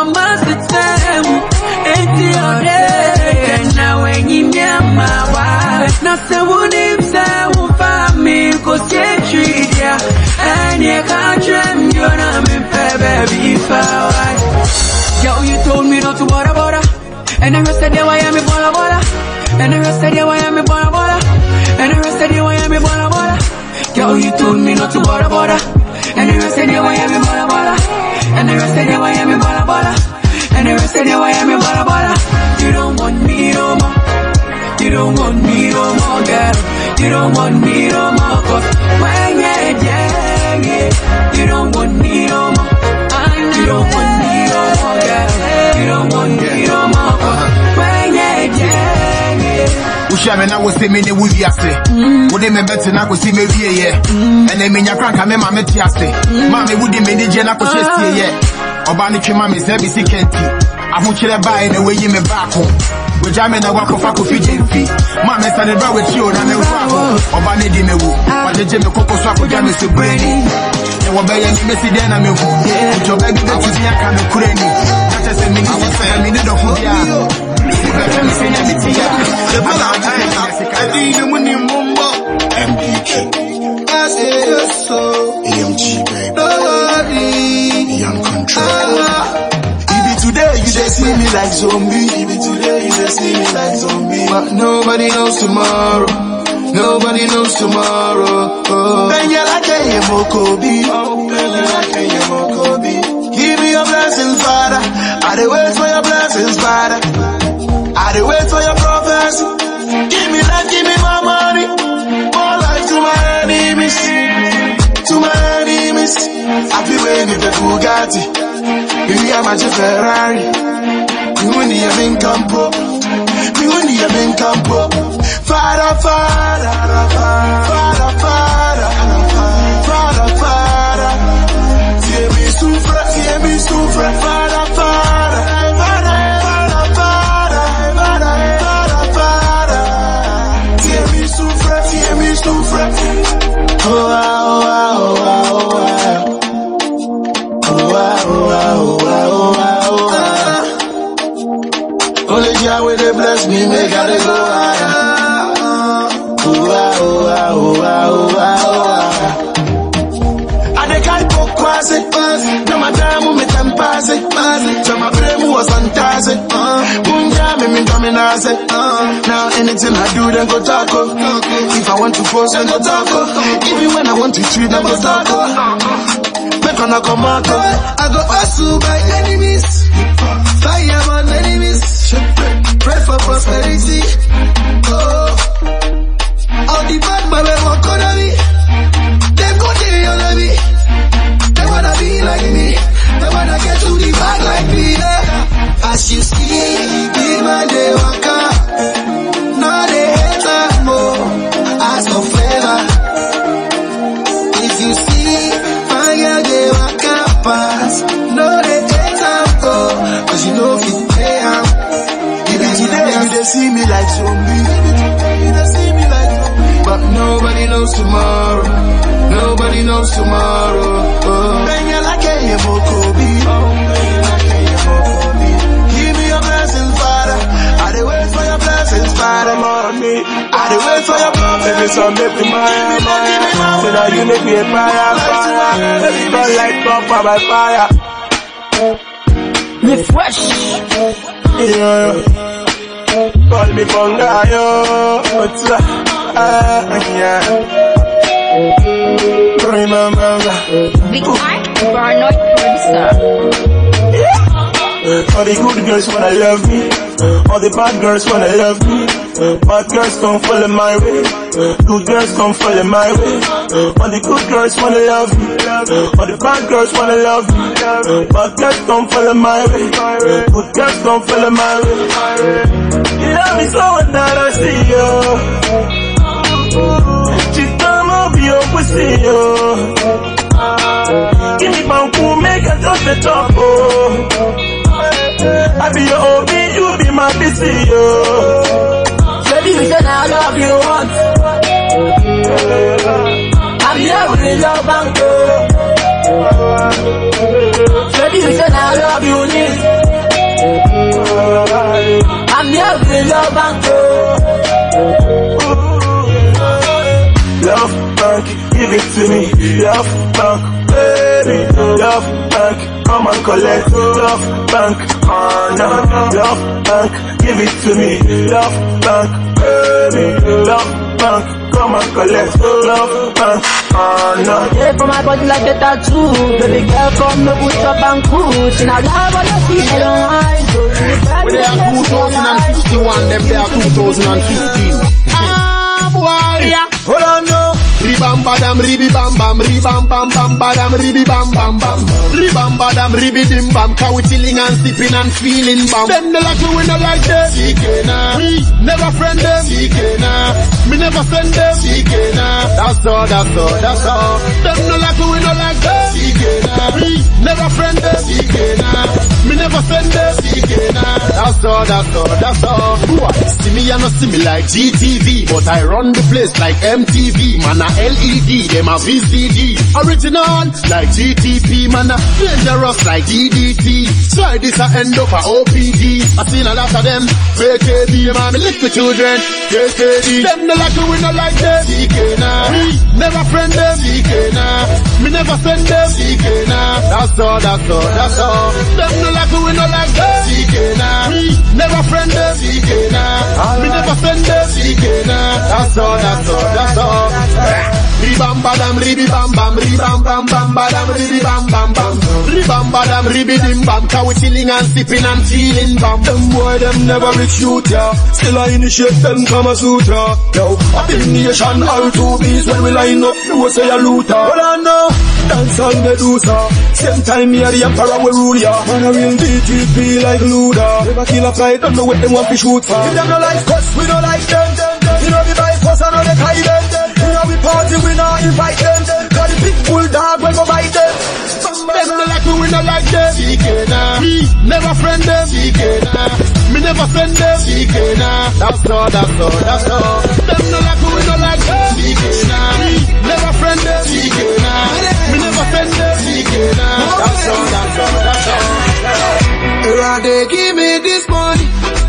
say would him say who find me cause you treat ya and you can't dream you're not me baby far. Yo, you told me not to bother bother, and the rest of the way I'm me bother bother, and the rest of the way I'm me bother bother, and the rest of the way I'm me bother bother. Yo, you told me not to bother bother, and the rest of the way I'm me bother bother, and the rest of the way I'm me bother bother, and the rest of the way I'm me bother bother. You don't want me no more. You don't want me no more, girl. You don't want me no more, cause when yeah, yeah, yeah. You don't want me no more. You don't want me no more, girl. You don't want me no more, cause when yeah, yeah, yeah. Ushame na wo se me ne wudi ase. Wo de me bete na ko si me wie ye. Ene me nya kranka me ma me ti ase. Ma me wudi me ni je na ko hwestie ye. Oba ni twema me se bi si kenti. Aho kire bae na we yi me back home. We jame na wako fa ko fi jemfi. Ma me sane ba we chi o na me wa. Oba ne di me wu. Wa je je me kokko so akogya me so brainy. E wo be ye ni me si de na me hu. Jo be bi de tu si aka me kureni. Na che se me ni se me ni do fu dia. Si be me se nya me ti ya. The bala I di the money mumbo. M D K. I say so. A M G baby. Young control. Today you just see me like zombie. Even today you just see me like zombie. But nobody knows tomorrow. Nobody knows tomorrow. Oh. Then you like a Mokobi. Oh, then you like a Mokobi. Give me your blessings, Father. I dey wait for your blessings, Father. I dey wait for your prophets. Give me life, give me my money. More life to my enemies. To my enemies. I feel waiting for Bugatti. We are my Ferrari. We win the main campo. We win the main campo. Father, Father, Father, Father, Father, Father. Tie me souffre, tie me souffre. Father, Father, Father, Father, Father, Father, Father. Tie me souffre, tie me souffre. Oh, oh, oh, oh, oh. Only Yahweh they bless me, make I dey go higher. Oh, ah, oh, ah, oh, ah, oh, ah, oh, ah. I dey carry poke quasi, no my time me can pass it. So my brain was fantastic. Munja me me dominance. Now anything I do, then go talk. If I want to post, then go talk. Even when I want to treat, then go talk. Make on a come out. I go hustle by enemies. Fire on enemies. Pray for prosperity. Oh, all the bad boys will walk on me. They go there on me. They wanna be like me. They wanna get to the bag like me. Yeah. As you see, big man they walk up. Now they hate us more. Ask for favor. If you see fire they walk up pass. No they hate us more. Cause you know if you pay them. Today you dey see me like zombie. You dey see me like zombie. But nobody knows tomorrow. Nobody knows tomorrow. Oh. Then you like a Mokobi. Give me your blessings, Father. I dey wait for your blessings, Father. I dey wait for your blessings. Baby, so make me mine, mine. So now you make me a fire, fire. Baby, don't light up by fire. Me fresh. Yeah. Call me Bongayo. What's up? Uh, yeah. Remember. Big Mike, paranoid producer. Yeah. All the good girls wanna love me. All the bad girls wanna love me. Bad girls come follow my way. Good girls come follow my way. All the good girls wanna love me. All the bad girls wanna love me. Bad girls come follow my way. Good girls come follow my way. You love me so when I see you. She come up your pussy, yo. Give me bamboo, make her touch the top, oh. I be your O B, you be my B C, yo. Baby, you said I love you once. I'm here with your banco. Baby, you said I love you need. I'm here with your banco. give it to me. Love bank, baby, love bank. Come and collect love bank. Oh no, love bank, give it to me. Love bank, baby, love bank. Come and collect love bank. Oh no. Yeah, for my body like a tattoo. Baby girl, come me put up and cool. She not love on your feet, I don't mind. When they are two thousand fifty-one, them they are two thousand fifteen. Ah, boy. Hold on now. Ribam badam ribi bam bam ribam bam bam badam ribi bam bam bam ribam badam ribi dim bam. Cause we chilling and sipping and feeling bam. Them they like me, we not like them. Sikena, we never friend them. Sikena, me never send them. Sikena, that's all, that's all, that's all. Them no like me, we not like them. Sikena, we never friend them. Sikena, me never send them. Sikena, that's all, that's all, that's all. See me and not see me like G T V, but I run the place like M T V. Man a L E D, them a V C D. Original like G T P, man a dangerous like D D T. Try this a end up a O P D. I seen a lot of them fake A B, man, me little children K K D. Them no like me, we no like them. Sikena, we never friend them. Sikena, me never send them. Sikena, that's all, that's all, that's all. Them no like me, we no like them. Sikena, we never friend them. Sikena, me never send them. Sikena, that's all, that's all, that's all. Ribam badam ribi bam bam ribam bam bam badam ribi bam bam bam ribam badam ribi dim bam. Cause we chilling and sipping and feeling bam. Them boy them never reach you, yeah. Still I initiate them Kama Sutra. Yo, up in nation all two bees when we line up, you will say a looter. Hold on now, dance all Medusa. Same time here the emperor will rule ya. Man a real D T P like Luda. Never kill a fly, don't know what they want to shoot for. If them no like us, we don't like them. You know we buy us and know they tie them. You know we party, we not invite them. Cause the big bull dog when we bite them. Them no like me, we not like them. Sikena, we never friend them. Sikena, me never send them. Sikena, that's all, that's all, that's all. Them no like me, we not like them. Sikena, we never friend them. Sikena, me never send them. Sikena, that's all, that's all, that's all. Rade, give me this money.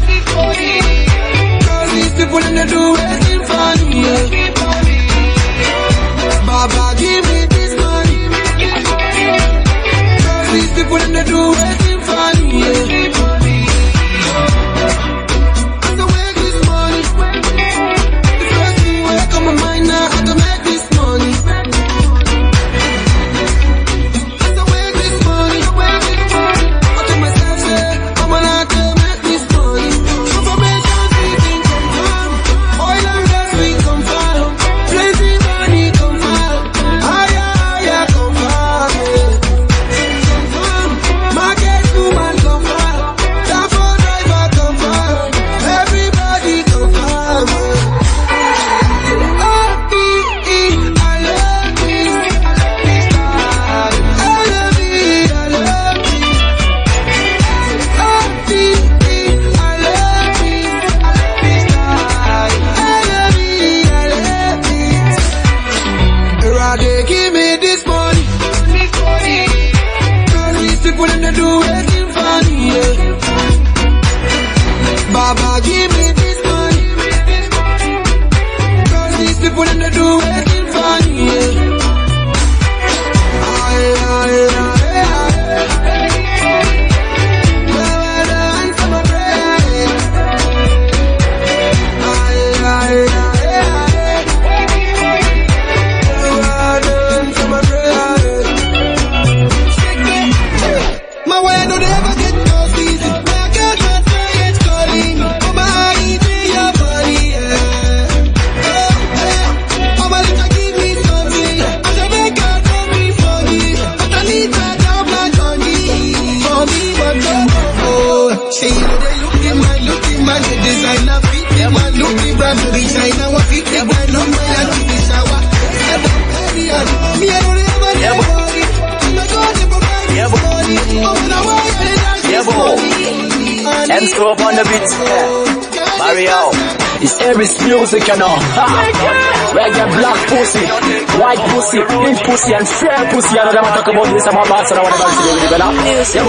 Cause these people in the do anything funny. Yeah. Baba, give me this money. Cause these people in the do anything funny. Yeah. As I make this money, the first thing will come my mind now, how to make this money. As I make this money, I tell myself, say, I'm gonna have to make this money. Information we can confirm, oil and gas we confirm, plenty money confirm, higher, higher confirm, confirm, market woman confirm, Tafo driver confirm, everybody confirm. Oh, E, E, I love this, I love it, I love it. Oh, E, E, I love this, I love it, I love it. Rade, give me this money. Cause these people in the do anything funny, yeah. Baba, give me this money. Cause these people in the do anything funny, yeah. Aye, aye, aye, aye. Well, I answer my prayer. Aye, aye, aye, aye. Well, I answer my prayer. My way, I know they ever get no season. My girl can't say it's calling. Oh, my heart is in your body, yeah. Oh, yeah. Oh, my lips, give me something. I said, make her come me for me. But I need her down my journey. For me, what the oh. Say, you know, they looking man, looking man. The designer fit, yeah, man. Looking brand, the designer, what fit, yeah, man. Look, man, I do the shower. Me, I don't ever get body. My God, they provide me body. Oh, now I am the dance. Yeah, boy. M-Scope on the beat. Mario. It's Aries music, you know. Reggae black pussy, white pussy, pink pussy, and fair pussy. I know them talk about this, I'm about to know what I'm saying, you know.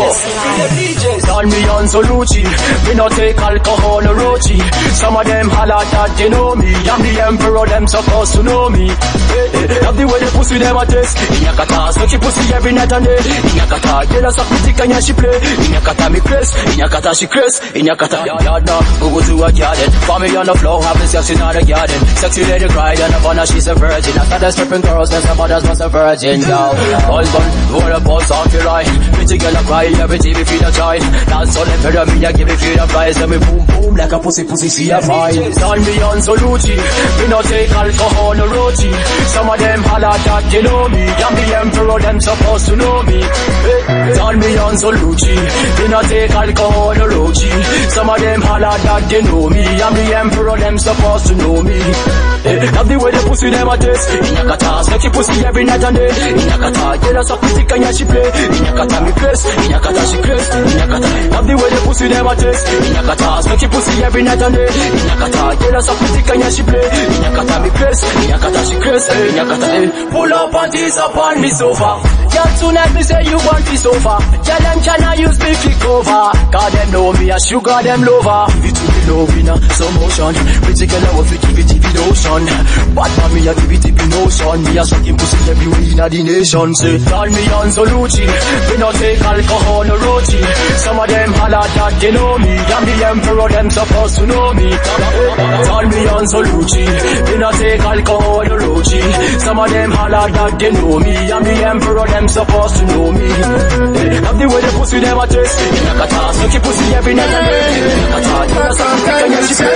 Call me on Solucci, we no take alcohol or rochi. Some of them holler that they know me. I'm the emperor, them supposed to know me. Love the way the pussy them a taste. In your kata, such a pussy every night and day. In your kata, get us up with and yeah she play. In your kata me craze, in your kata she craze. In your kata, yard now, go go to a garden. Family on the floor, having sex in the garden. Sexy lady cry and up on her, she's a virgin. After the stripping girls, then some others was a virgin. Yo, all gun, roll up on soft line. Pretty girl a cry, every T V feed a child. Dance on the pyramid, I give it feed a flies. Then we boom boom like a pussy pussy see a fine. Call me on Solucci, we no take alcohol or rochi. Some of them holler that they know me. I'm the emperor, them supposed to know me. Call me on Solucci, we no take alcohol or rochi. Some of them holler that they know me. I'm the emperor, them supposed to know me. Love the way the pussy them a taste. In your kata, sexy pussy every night and day. In your kata, get us up with and yeah she play. In your kata me craze, in your kata she craze. In your kata, love the way the pussy them a taste. In your kata, sexy pussy every night and day. In your kata, get us up with and yeah she play. In your kata me craze, in your kata she craze. In your kata, pull up panties up on me sofa. Girl tonight me say you want the sofa. Girl and China use me flick over. God them know me a sugar them lover. Give it to me love in a slow motion. Pretty girl I want to give it to the ocean. Bad man me a give it to the notion. Me a sucking pussy everywhere in the nation. Say call me on Solucci, we no take alcohol no rochi. Some of them holler that they know me. I'm the emperor, them supposed to know me. Call me on Solucci, we no take alcohol no rochi. Some of them holler that they know me. I'm the emperor, them supposed to know me. Love the way the pussy them a taste. In a kata, sucky pussy every night and day. In a kata, tell us something and yeah she play.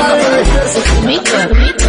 Me too, me too.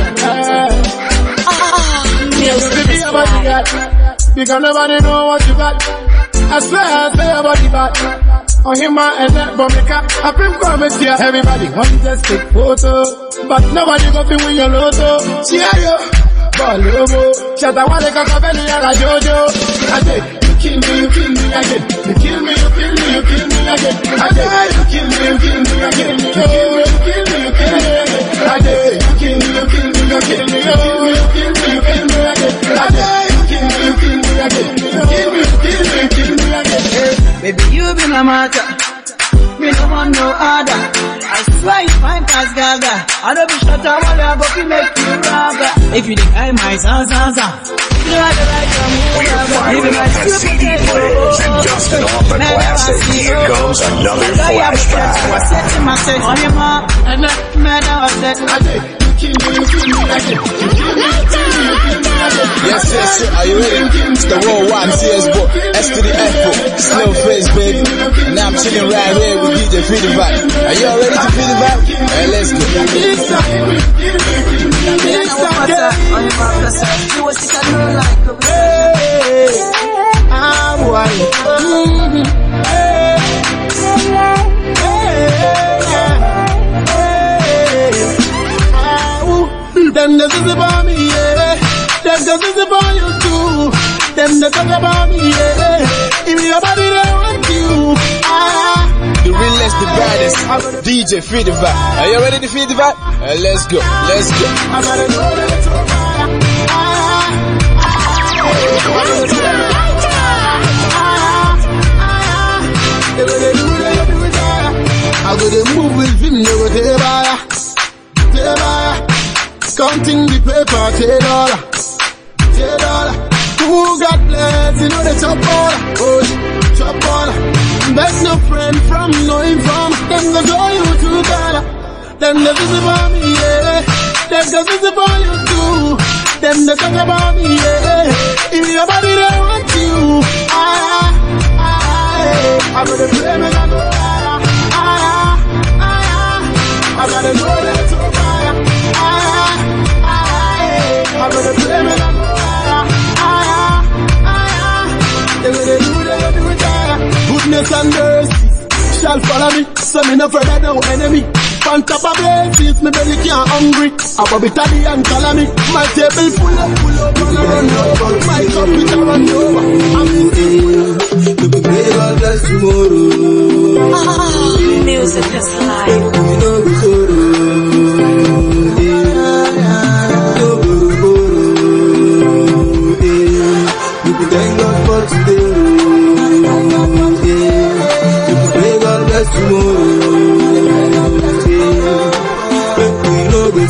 Because nobody know what you got. I swear I say about the bad. On him and that bomb the cap. I bring comments here. Everybody want to just take photo, but nobody go be with your loto. Cheer you, Balobo. Shut the water, Kakabelli, and a Jojo. I say, you kill me, you kill me again. You kill me, you kill me, you kill me again. I say, you kill me, you kill me again. You kill me, you kill me, you kill me again. I say, you kill me, you kill me, you kill me. You kill me, you kill me, you kill me again. I say, you kill me, you kill me again. You kill me, you kill me, you kill me again. Baby, you be my matter. Me no want no other. I swear you fine past gaga. I don't be shut up while I go to make you rather. If you think I'm my zaza, you are the right one. Even like the C D players and dusting off the classic. Here comes another flashback. I said to myself, on your mark, and that man I said, I did. You kill me, you kill me, I did. You kill me, you kill me, you kill me, I did. Yes, yes, yes, are you ready? It's the worldwide T S book, S to the F book, slow face, baby. And now I'm chilling right here with D J Feel the Vibe. Are you all ready to feel the vibe? Alright, let's go. Them the is about me, yeah. Them the is about you too. Them the talk about me, yeah. If your body they want you, ah. The realest, the baddest, D J Feel the Vibe. Are you ready to feel the vibe? Uh, let's go, let's go. I gotta know that it's over. Ah, ah, they gonna do that, do that. I gotta move with him, they go take by, take by. Counting the paper, take dollar, take dollar. Who got plenty, you know they chop all, oh, chop all. Beg no friend from, no inform. Them go show you to dollar. Them the visit about me, yeah. Them the visit about you too. Them the talk about me, yeah. If your body they want you, ah, ah, ah. I gotta play me, I go, ah, ah, ah. I gotta know that it's over, ah. I'm gonna play me like ah, ah, ah, they gonna do, they gonna do it, ah. Goodness and mercy shall follow me, so me no further no enemy. On top of it, since me belly can't hungry, I'm a bit of the and color me. My table full up, full up, and I run over. My cup is a run over. I'm in the to be great all this tomorrow. Ah, music is life. You know, less tomorrow. We know we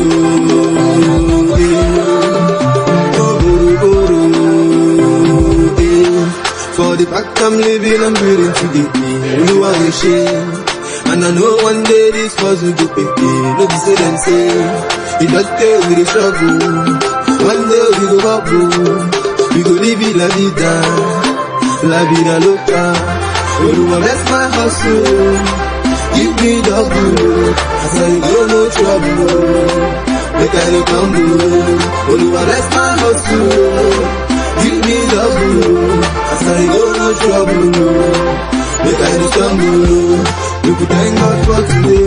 for the fact I'm living, I'm willing to get me. You know I'm ashamed. And I know one day this was will get paid. No be say them say it just stay with the struggle. One day we go bubble. We go live it la vida, la vida loca. When you bless my hustle, give me double. I say you don't know trouble. Make I look humble. When you bless my hustle, give me double. I say you don't know trouble. Make I look humble. We could thank God for today.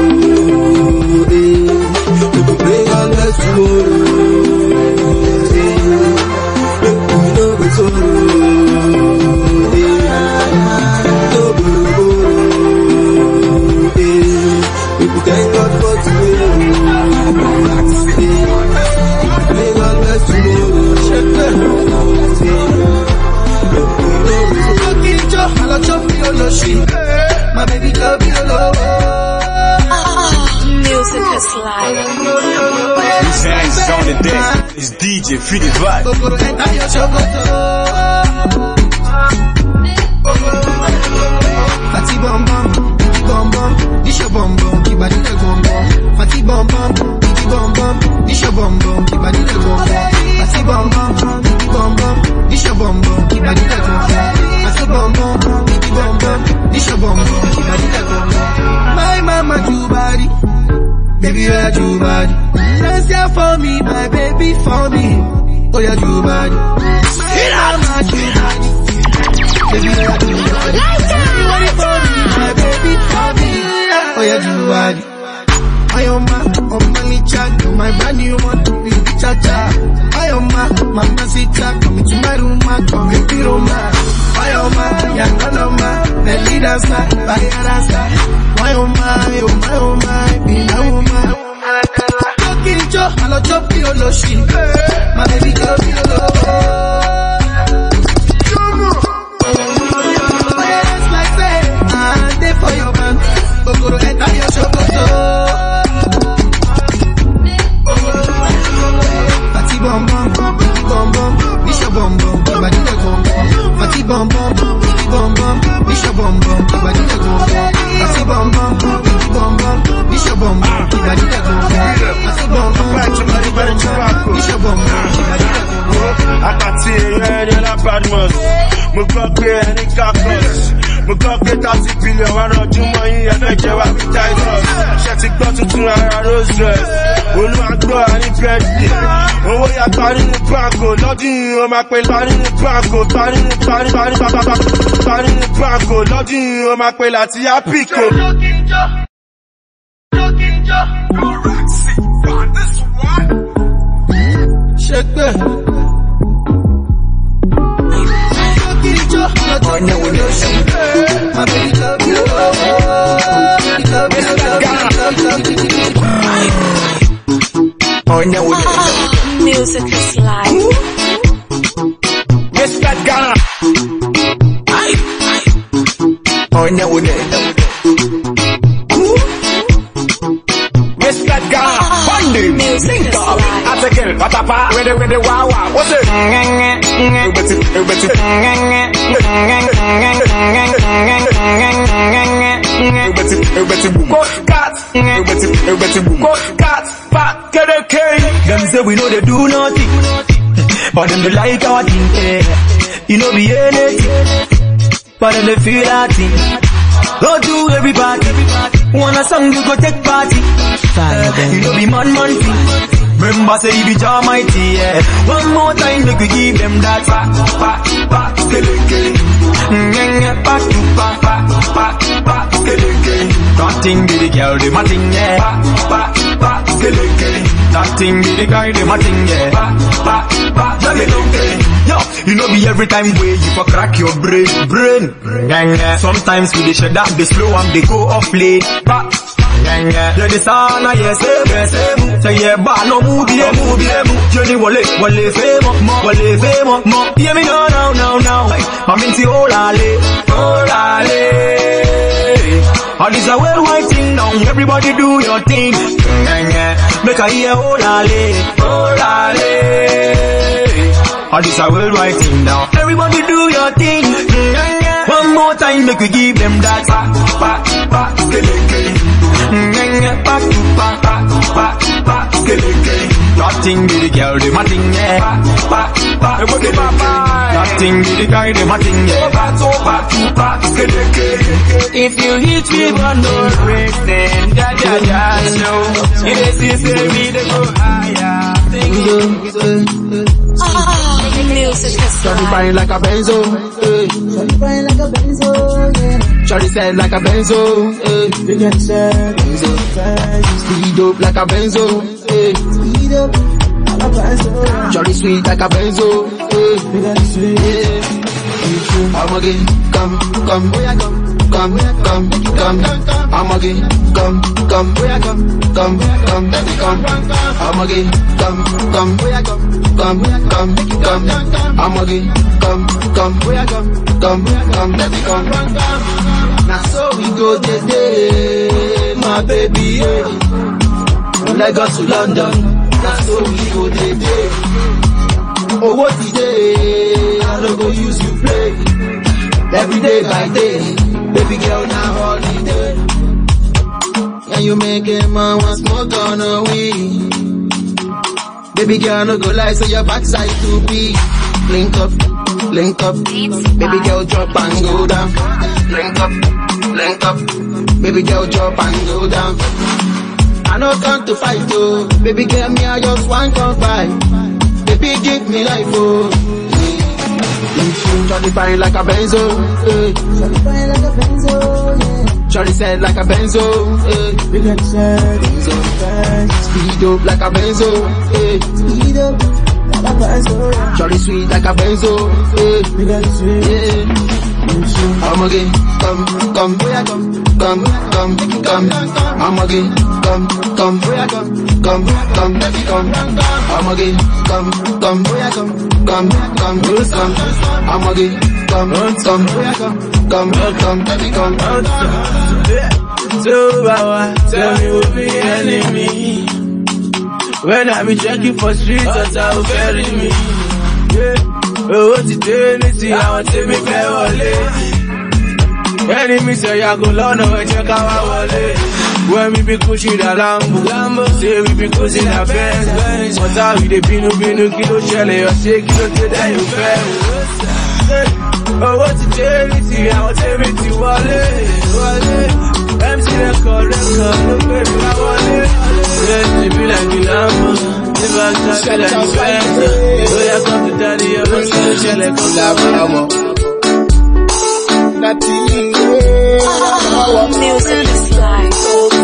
We could pray God bless tomorrow. We know the sorrow. We could thank God for today. Pray God bless tomorrow. My baby love you alone. Music is live. His hands on the deck. It's D J Feed the Vibe. Fatty bum bum, kitty bum bum, dish your bum bum, keep body the bum bum. Fatty bum bum, kitty bum bum, dish your bum bum, keep body the bum bum. Fatty bum bum, kitty bum bum, dish your bum bum, keep body the bum bum. Fatty bum bum, kitty bum bum, dish your bum bum, keep body the bum bum. My mama do body, baby you are do body. Dance there for me, my baby for me. Oh yeah do body. My mama do body, baby you are do body. My baby for me, oh yeah, do body. I am my, oh my chat, my brand new one, we be cha cha. I am my, mama sita, come into my room, come with the room. I am my, young Aloma, the leader side, by the other side. I am my, oh my, oh my, be my woman. Talking to, I love chop your loshi, my baby chop your loshi. For your man, Bogoro enter your chocoto. Fatty bum bum, bum bum, dish your bum bum, body the bum bum. Fatty bum bum, bum bum, dish your bum bum, body the bum bum. Fatty bum bum, bum bum, dish your bum bum, body the bum bum. Fatty bum bum, dish your bum bum, body the bum bum. I got to hear any other bad ones. We got pay any cactus. Mo gbọ́ pé thirty billion wà rọ̀jú mọ́ yín ẹ̀fẹ́ jẹ́ wá bí Titus. Ṣé ti gbọ́ tuntun ara Rose Dress? Olúwa gbọ́ àní birthday. Owó ya parí ní banko. Lọ́dún yìí ó máa pe parí ní banko. Parí ní parí parí pápá parí ní banko. Lọ́dún yìí ó máa pe láti yá píkò. Ṣé pé? Oh, no, no, my baby love you, love you, love you, oh, no, music is live. Mister Ghana. Oh, no, no, Mister Ghana. Monday, music up. I take it, patapa, with the, with the wow, wow. What's it? Everybody, everybody. Everybody, everybody boom. Coach cats, everybody, everybody boom. Coach cats, back to the king. Them say we know they do nothing, but them they like our thing. Eh. You know be anything, but them they feel that thing. Go to everybody, wanna song you go take party. Uh, you know be man man thing. Remember say be Jah mighty, yeah. One more time make we give them that back, back, back, skeleton. Mm, back to back, back, back, back, skeleton. That thing be the girl, the matting, yeah. Back, back, back, skeleton. That thing be the guy, the matting, yeah. Back, back, back, skeleton. Yo, you know be every time way you for crack your brain, brain. Sometimes we they shut down, they slow and they go off late. Back. Yeah, the sun, yes, yes, say yeah, but no move, yeah, move, yeah, move. Johnny Wale, Wale, fame, Wale, fame, mo. Yeah, me no, no, no, no. I'm into all ale, all ale. All this a worldwide thing now, everybody do your thing. Yeah, yeah. Make a hear oh lale, oh lale. All this a worldwide thing now, everybody do your thing. Yeah, yeah. One more time, make we give them that back, back, back, skeleton. Yeah, yeah. Back to back, back, back, back, skeleton. Nothing be the girl, they my thing, yeah. Back, back, back, skeleton. Nothing be the guy, they my thing, yeah. Back to back, back, skeleton. If you hit me one more break, then ja ja ja no. Yes, yes, baby, they go higher. Shorty fine like a benzo, eh. Shorty fine like a benzo, yeah. Shorty said like a benzo, eh. Big and sad, benzo. Speed up like a benzo, eh. Speed up like a benzo. Shorty sweet like a benzo, eh. Big and sweet, yeah. I'm again, come, come, come, come, come. I'm again, come, come, come, come, come, come. I'm again, come, come, come, come, come. I'm again, come, come, come, come, come, come. Now so we go today, my baby, yeah. From Lagos to London. Now so we go today. Oh, what today? I don't go use you play. Every day by day, baby girl now holiday. And you make a man want smoke on a weed. Baby girl no go lie, so your backside to be. Link up, link up. Baby girl drop and go down. Link up, link up. Baby girl drop and go down. I no come to fight oh. Baby girl me I just want come by. Baby give me life oh. Shorty fine like a benzo, eh. Shorty fine like a benzo, yeah. Shorty said like a benzo, eh. Big and sad, benzo. Speed up like a benzo, eh. Speed up like a benzo. Shorty sweet like a benzo, eh. Big and sweet, yeah. I'm again, come, come, come, come, come. I'm again, come, come, come, come, come, come. I'm again, come, come, come, come, come, come. I'm again, come, come, come, come, come, come. So, Bawa, tell me who be enemy. When I be checking for streets, that's how bury me. Yeah. Oh, what you doing? See, I want to be fair, enemy say I go learn how to check our wallet. When we be pushing the Lambo, Lambo, say we be cruising the Benz. But how we dey binu binu kilo shell, you say kilo today you fair. Oh, what you doing? See, I want to be to wallet, wallet. M C record, record, no baby, I wallet. Yes, you be like the Lambo. If I can't be like the Benz, so you come to daddy, you must kilo shell, come to Lambo. Nothing. Oh, music is life.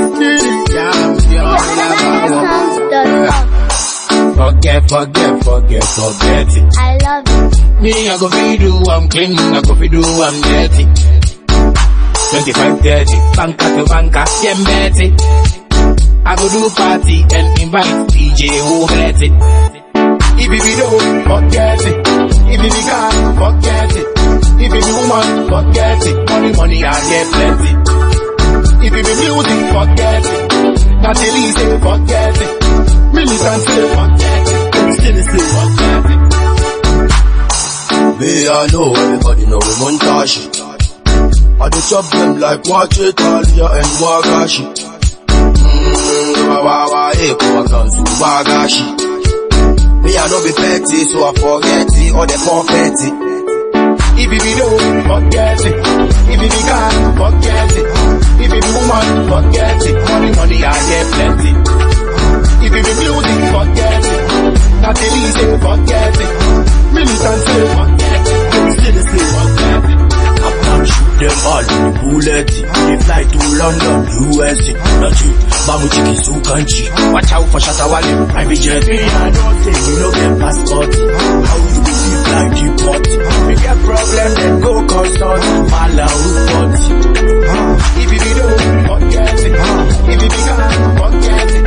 Forget, forget, forget, forget it. I love it. Me, I go feed you, I'm clean, I go feed you, I'm dirty. twenty-five thirty, banker to banker, yeah, Betty. I go do party and invite D J who hurt it. If you be dope, forget it. If you be car, forget it. If you be woman, forget it. Money, money, I get plenty. If you be music, forget it. Not the least, forget it. Militant, say forget it. Still say forget it. Me, I know everybody know we montage it. I just chop them like watch it, Talia and Wagashi. Mmm, wawa, eh, come on, so Wagashi. Me, I know be petty, so I forget it, or they forfeit it. If you be dope, forget it. If you be car, forget it. If you be woman, forget it. Money, money, I get plenty. If you be music, forget it. Not the least, forget it. Militant, say forget it. Still say forget it. I'm shoot them all with the bullet. They fly to London, U S A. Not you, Bamu Chiki, so country. Watch out for Shatawale, private jet. Me, I don't think you know them passport. How you be like you pot? We get problem, then go consult. Mala report. If you be dope, forget it. If you be car, forget it.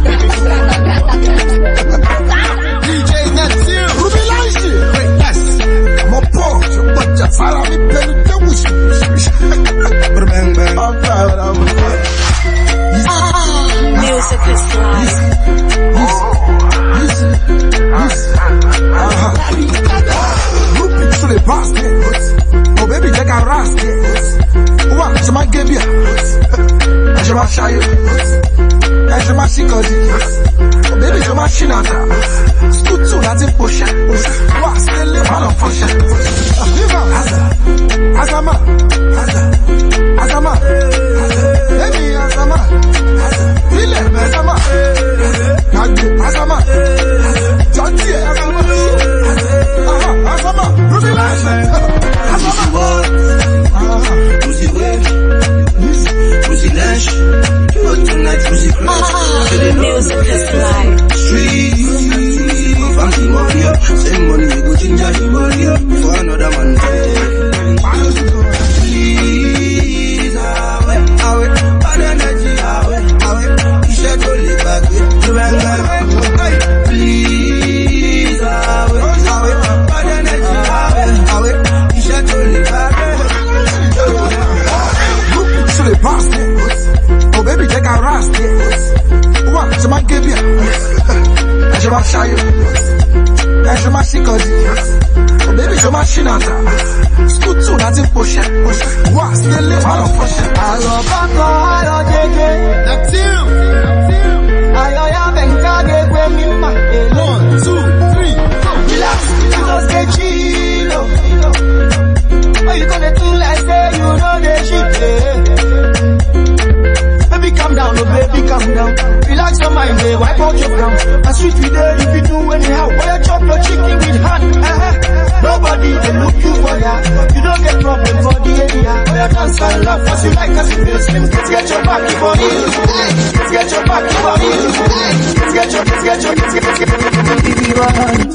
D J Natil, Ruby Lange. Yes, I'm a poor, but just follow me, play the wish. Bang bang. Music is life. To the basket. Oh baby, take a rascal. What? She might give you. I should not shy you. I should not see cause oh baby, she might she not. Scoot to that in push. What? Still live on a push. Azama. Azama. Baby, Azama. Feel it, Azama. Azama. Janty, Azama. Azama. Ruby Lash. Azama. Pussy wave. Pussy Lash. Tonight, pussy crash. Music is life. Street. Funky money up. Same money we go ginger the body up. For another man. Please, away, away. Bad energy, away, away. You should go live back with you and I. Please, away, away. Bad energy, away, away. You should go live back with to the basket. Oh baby, take a rascal. What? She might give you. I should not shy you. I should not see cause oh baby, she might she not. Scoot to that in push. What? Still live on a push. I love back on I J J. That's you. I love Benga when me man. One, two, three, four. Relax, just get chill. Oh, you gonna do like say you know the shit. Baby, calm down, oh baby, calm down. Relax your mind, baby, wipe out your frown. I sweet with her if you do anyhow. Why you chop your chicken with hand? Uh-huh. Nobody they look you for that. You don't get problem for the area. Why you dance and laugh as you like as you feel slim. Let's get your back for you. Let's get your back for you. Let's get your, let's get your, let's get your, let's get your.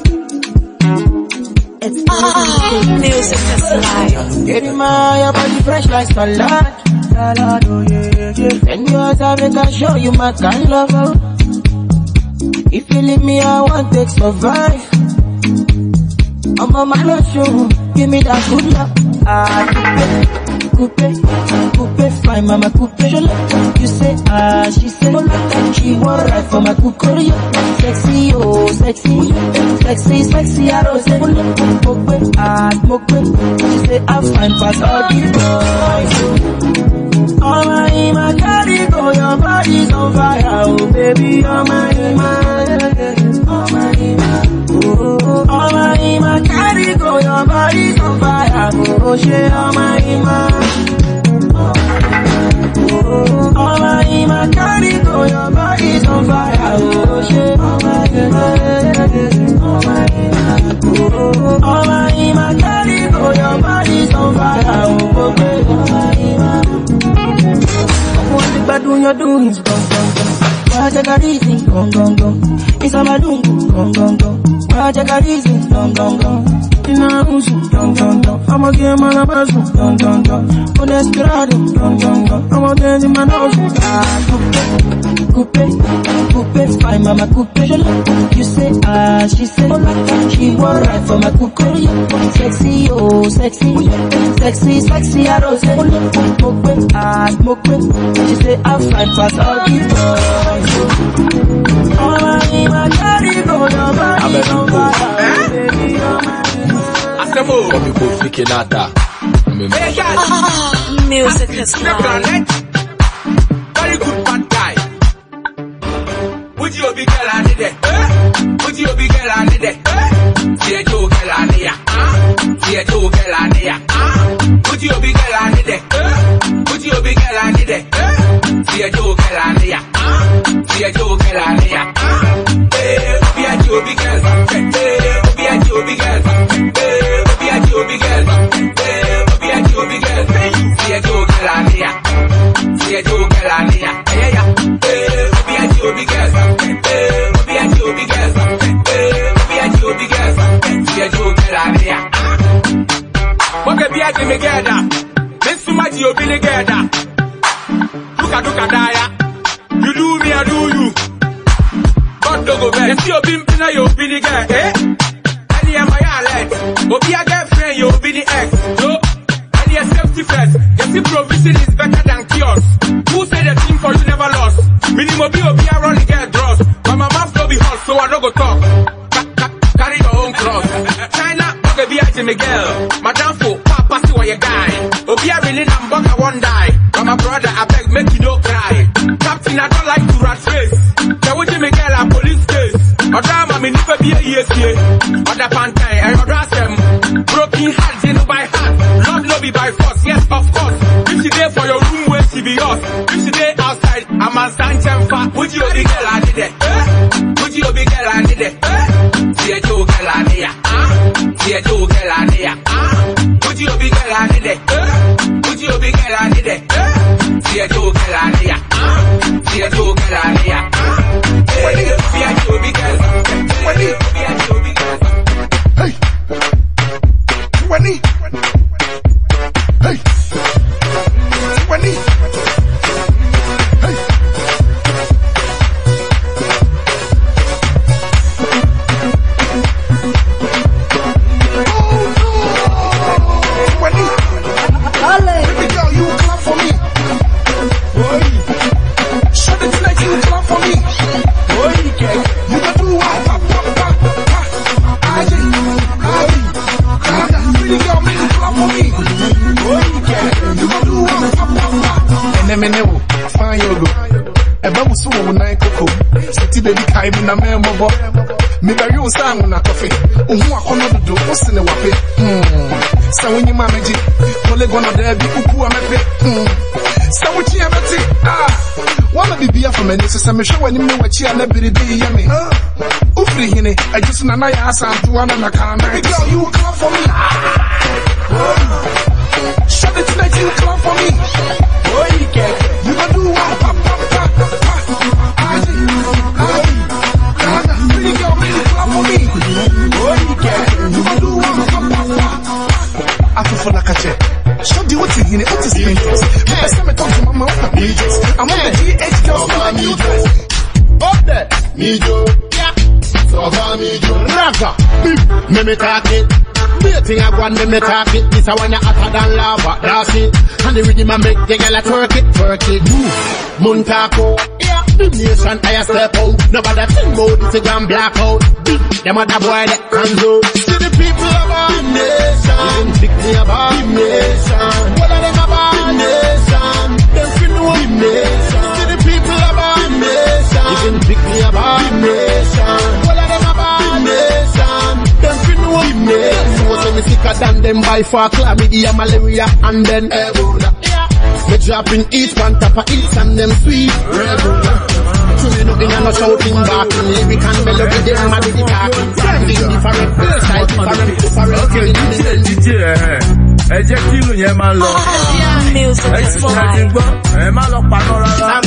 It's ah, music is life. Getting my your body fresh like salad. Salad, oh yeah, yeah. And you have to make a show you my kind lover. If you leave me, I want to survive. I'm on my love show. Give me that good luck. Ah, coupe, coupe, fine, mama, coupe. You say ah, she say she want right for my coupe. Sexy, oh, sexy, sexy, sexy, I don't say smoke, ah, smoke. She say I'm fine, pass all the boys. Oh my, my carry go, your body's on fire, oh baby, oh my, my, oh my, oh, oh my, my carry go, your body's on fire, oh shit, oh my, my, oh my, my carry go, your body's on fire, oh shit, oh my, oh my, oh my, my carry go, your body's on fire, oh baby, oh my, what the bad when you're doing is gone, gone, gone. Why take a reason, gone, gone, gone. It's a madungu, gone, gone, gone. Why take a reason, gone, gone, gone. In a house, gone, gone, gone. I'm a game man, a basu, gone, gone, gone. On Desperado, gone, gone, gone. I'm a dance in my nose. Ah, coupe, coupe, coupe, fine, mama, coupe. You say ah, she say she want right for my coupe. Sexy, oh, sexy, sexy, sexy, I don't say smoke, ah, smoke. She say I'm fine, pass all the boys. Oh my, my daddy go down, my baby, oh my. Asemo, come go freaking out that. Music is life. Very good bad guy. Would you be girl on it? Would you be girl on it? See a Joe girl on it, ah? See a Joe girl on it, ah? Would you be girl on it? Would you be girl on it? See a Joe girl on it, ah? See a Joe girl on it, ah? Hey, be a Joe big girl. Hey, be a Joe big girl. Hey, be a Joe big girl. Hey, be a Joe big girl. See a Joe girl on it, see a Joe girl on it, yeah, yeah. Hey, be a Joe big girl. Hey, be a Joe big girl. Hey, be a Joe big girl. See a Joe girl on it, yeah. What can be a Jimmy together? Let's do my Joe Billy together. Look at look at Daya. You do me, I do you. God don't go back. You see your pimpin' your Billy girl, eh? Any of my alert. Go be a girlfriend, you'll be the ex. So, any safety first. You see see provision is better than cures. Who said the team for you never lost? Minimum be obi a run get dross. But my mouth no be hot, so I don't go talk. Ca- ca- carry your own cross. China, okay, be a Jimmy girl. Madam for papa see what you guy. Obi a really nam bug I won't die. But my brother, I beg make you don't cry. Captain, I don't like to rat race. Tell what Jimmy girl a police case. Or drama me never be a yes yeah. Other pantai, I address them. Broken hearts, you know by heart. Love no be by force, yes of course. If she there for your room, where she be yours. If she there outside, I'm a stand champa. Would you be girl I did it? Would you be girl I did it? See a Joe girl I did it? See a Joe girl I did it? Would you be girl I did it? Would you be girl I did it? See a Joe girl I did it? See a Joe girl I did it? When you be a Joe be girl, when you be a Joe be girl, hey, when you, hey, when you, hey. Baby girl, you clap for me. Boy, shut it tonight, you clap for me. Boy, you can do what? Pa, pa, pa, pa. Aye, aye, aye. Baby girl, make you clap for me. Boy, you can do what? Pa, pa, pa. And then me know, fine you go. Eba wusu wo nine koko. Siti baby kai me na me mobo. Me ba you sang na coffee. Ohu akono dodo, o se ne wape. Hmm. Sa wenyi ma meji. Kole gona there bi uku amepe. Hmm. Sa wuchi abeti. Ah. Wanna be beer for me so me show when me wachi na biribi ye me. Ufri hine, I just na na ya asantu ana na kana. Baby girl, you clap for me. Shut it tonight, you clap for me. Boy, you can. You can do what? Pa, pa, pa, pa. Aye, aye, aye. Pretty girl, make you clap for me. Boy, you can. You can do what? Pa, pa, pa. I feel for like a check. Show the what's in it, what is paintings. First time I talk to mama, what the pages. I'm on the G H girls, my new dress. Up there, me do. Yeah. So far me do. Raga, me me talk it. Waiting I want me me talk it. This I want you hotter than lava, that's it. And the rhythm I make the girl a twerk it, twerk it. Move, Montako. Yeah. Big nation, I step out. Nobody think about this again black out. Big, them other boy that can do. See the people about the nation. Even pick me about the nation. What are them about the nation? Them fin know the nation. See the people about the nation. Even pick me about the nation. What are them about the nation? Them fin know the nation. So me sicker than them by far. Chlamydia, malaria, and then Ebola. Me dropping each one top of each and them sweet regular. To me nothing and no shouting back. Lyric and melody, them mad with the talking. Something different, style different, different. Okay, D J, D J, eh. Ẹ jẹ́ kí ìlú yẹn máa lọ. Ẹ ti gbọ́, ẹ má lọ paná rárá.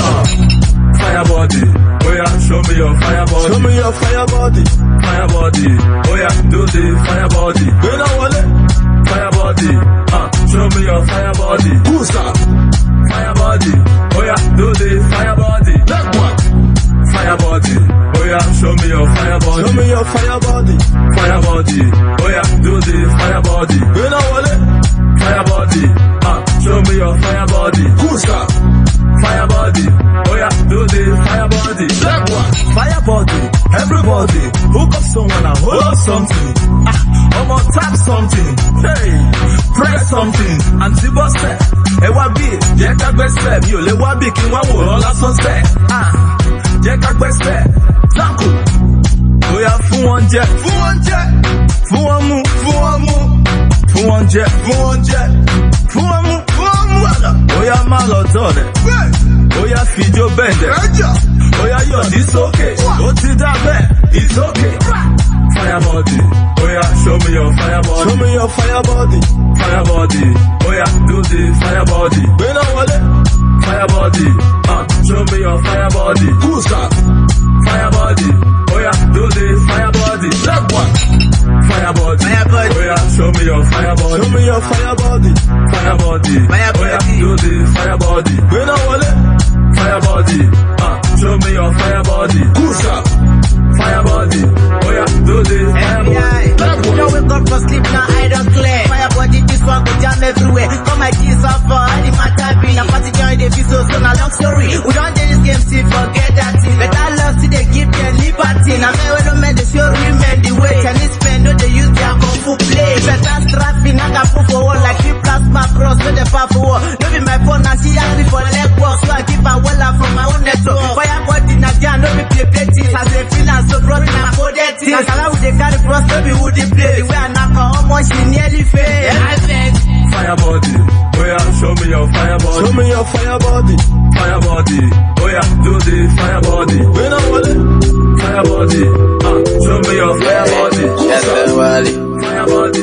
Fire body, oh yeah, show me your fire body. Show me your fire body. Fire body, oh yeah, do the fire body. You know what? Fire body, uh, show me your fire body. Who's that? Fire body, oh yeah, do the fire body. That one. Fire body, oh yeah, show me your fire body. Show me your fire body. Fire body, oh yeah, do the fire body. You know what? Fire body, uh, show me your fire body. Who's that? Fire body, oh yeah, do the fire body. That one. Fire body, everybody, hook up someone and hold up something. Ah, I'm on tap something. Hey, press something. Anti-buster, eh, wabi, yeah, kagbese, mi ò lè wabi kí wọ́n wò lọ́la sunset. Ah, yeah, kagbese, zanku. Oh yeah, fún wọn jẹ, fún wọn jẹ, fún wọn mu, fún wọn mu, fún wọn jẹ, fún wọn jẹ, fún wọn mu, fún wọn mu. Oh yeah, má lọ tọ̀ dẹ̀. Oh yeah, fíjó bẹ̀ndẹ̀. Oh yeah, yọ̀ ní sókè. Ó ti dá bẹ́ẹ̀, it's okay. Fire body, oh yeah, show me your fire body. Show me your fire body. Fire body, oh yeah, do the fire body. We know what it? Fire body, uh, show me your fire body. Who's that? Fire body, oh yeah, do the fire body. That one. Fire body, fire body, oh yeah, show me your fire body. Show me your fire body. Fire body, fire body, oh yeah, do the fire body. We know what it? Fire body, uh, show me your fire body. Who's that? Fire body, oh yeah, do this. Fire body. Don't wake up for sleep now, I don't clear. Fire body, this one go jam everywhere. Come my keys off for story. We don't do this game, still forget that thing. But I love to they give them liberty. Now me when no men they show women the way Chinese men know they use their kung fu play. Better strapping, I got proof for one like keep plasma cross with the power for war. No be my phone, now she ask me for leg walk, so I keep a walla from my own network. Fire body na jam, no be play play things. As a freelance, so brought na coded things. Now how we they carry cross, no be who they play. The way I knock her, almost she nearly fail. I said, fire body, oh yeah, show me your fire body. Show me your fire body. Fire body, oh yeah, do the fire body. We know what it. Fire body, uh, show me your fire body. Yes, everybody. Fire body.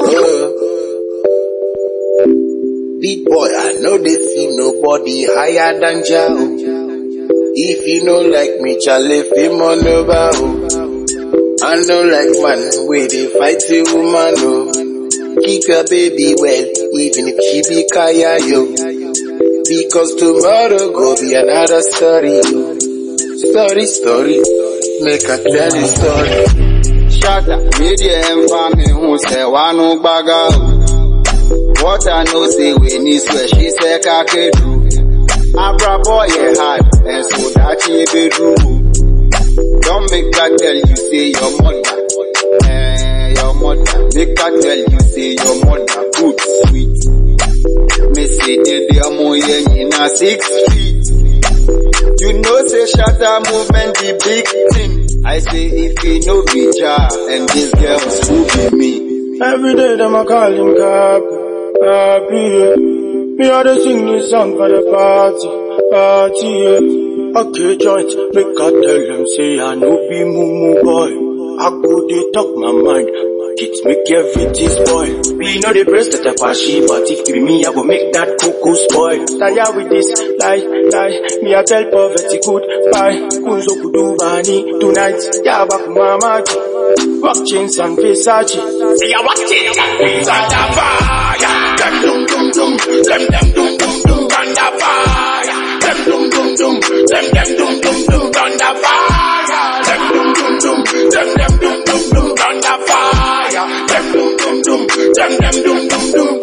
Big boy, I know they see nobody higher than Jah. If you know like me, Charlie, him on over. I know like man, where they fight a woman, oh. Keep your baby well, even if she be kaya, yo. Because tomorrow go be another story, yo. Story, story, make a tell the story. Shut up, media and family who say one no baga. What I know say when he swear she say kakedu. Abra boy a hard, and so that she be do. Don't make her tell you say your mother, eh, your mother. Make her tell you say your mother good, sweet. Me say the amo in a six feet. You know say shatter movement the big thing. I say if you know be Jah, and these girls who be me. Every day them I call him Cap, Happy, yeah. Me ought to sing this song for the party, party, yeah. Okay, joint, make I tell them, say I no be mumu boy. I go they talk my mind, it make everything spoil. We know the breast that I pass, but if it be me, I go make that cuckoo spoil. Stand here with this, lie, lie, me I tell poverty goodbye. Kunzo kudu bani, tonight, ya back mama. Rock chains and Versace. See ya, rock chains and Versace. Them dum dum dum, them them dum dum dum, thunder fire. Them dum dum dum, them them dum dum dum, thunder fire. Them dum dum dum, them them dum dum dum, thunder fire. Them dum dum dum, them them dum dum dum.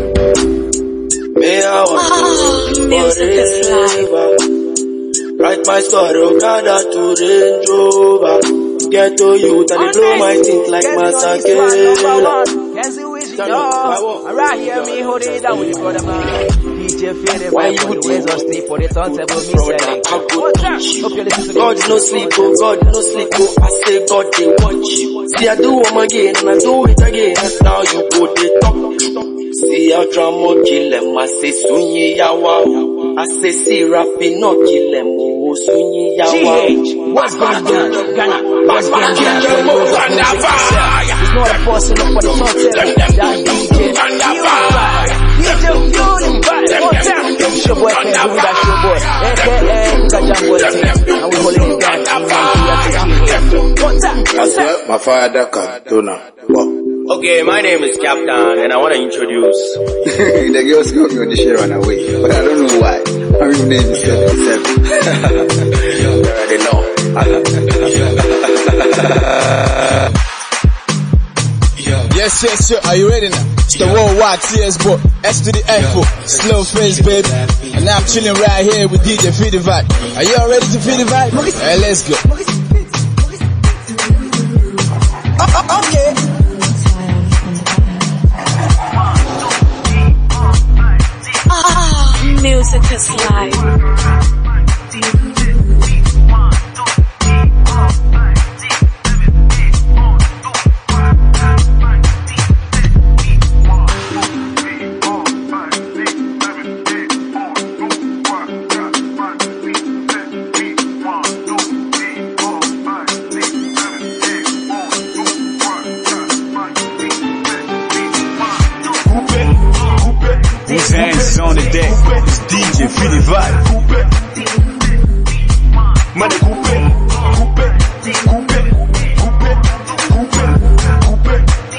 May I want to forever. Write my story of Ghana to Range Rover. Get to youth and they blow my think like Masakela. Alright, hear me hold it down with the brother man. D J feel the vibe for the ways of sleep for the turntable me selling. God no sleep, oh God no sleep, oh I say God they watch you. See I do them again and I do it again. Now you go they talk. See how drama kill them, I say sunyi yawa. I say see rapping not kill them, oh sunyi yawa. What's going down? Ghana, what's going down? It's not a person up for the turntable. That D J, D J Fury Vibe. One time, it's your boy, can't do that, your boy. A K A Kajambo team, and we're holding it down. One time, that's it. My father can do now. Okay, my name is Captain, and I want to introduce. The girls got me on the share run away, but I don't know why. My real name is seventy-seven. You already know. Yes, yes, sir. Are you ready now? It's the worldwide T S boy, S to the F O, slow face, baby. And now I'm chilling right here with D J Feel the Vibe. Are y'all ready to feel the vibe? Alright, let's go. Okay. Music is life. Whose hands is on the deck? It's D J Feel the Vibe. Money coupe, coupe, coupe, coupe, coupe, coupe.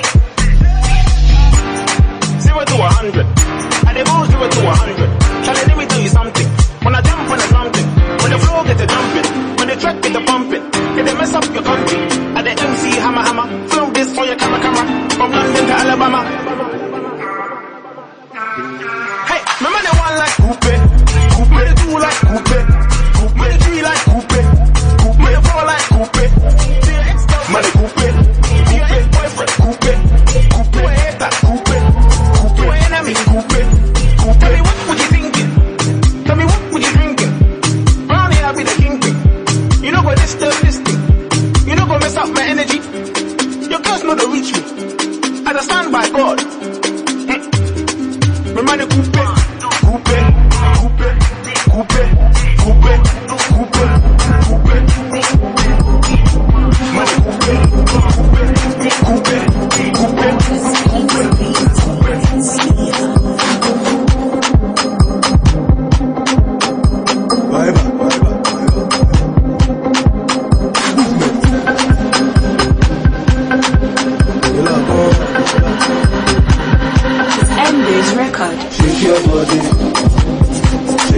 Zero to a hundred. And they go zero to a hundred. Shall I let me tell you something? When I jump on a something, when the floor get a jumping, when the track get a pumping, if they mess up your country, at the M C hammer hammer, film this for your camera camera, from London to Alabama. Remember the one like coupe, coupe, the two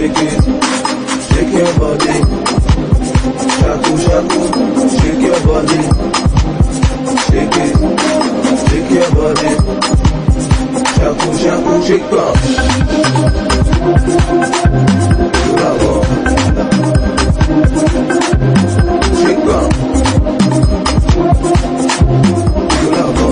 shake it, shake your body. Shaku shaku, shake your body. Shake it, shake your body. Shaku shaku, shake up. Bravo. Shake up. Bravo.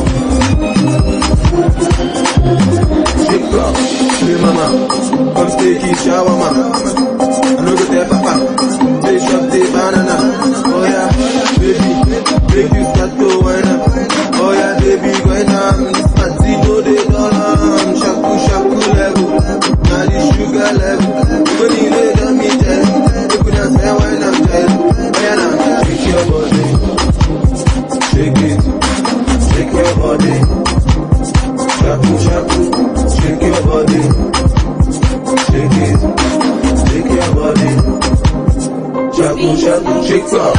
Shake up. Hey mama, come take a shower mama. I know go there papa. They shop the banana. Oh yeah, baby, make you start to wine up. Oh yeah, baby, going down. This party no dey dull am. Shaku shaku level, now the sugar level. When you lay down me there, you could not say wine up there. Oh yeah, now shake your body, shake it, shake your body. Shaku shaku, shake your body, shake it, shake your body. Shaku shaku, shake up.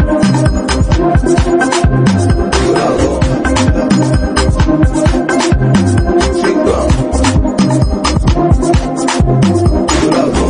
Bravo. Shake up. Bravo.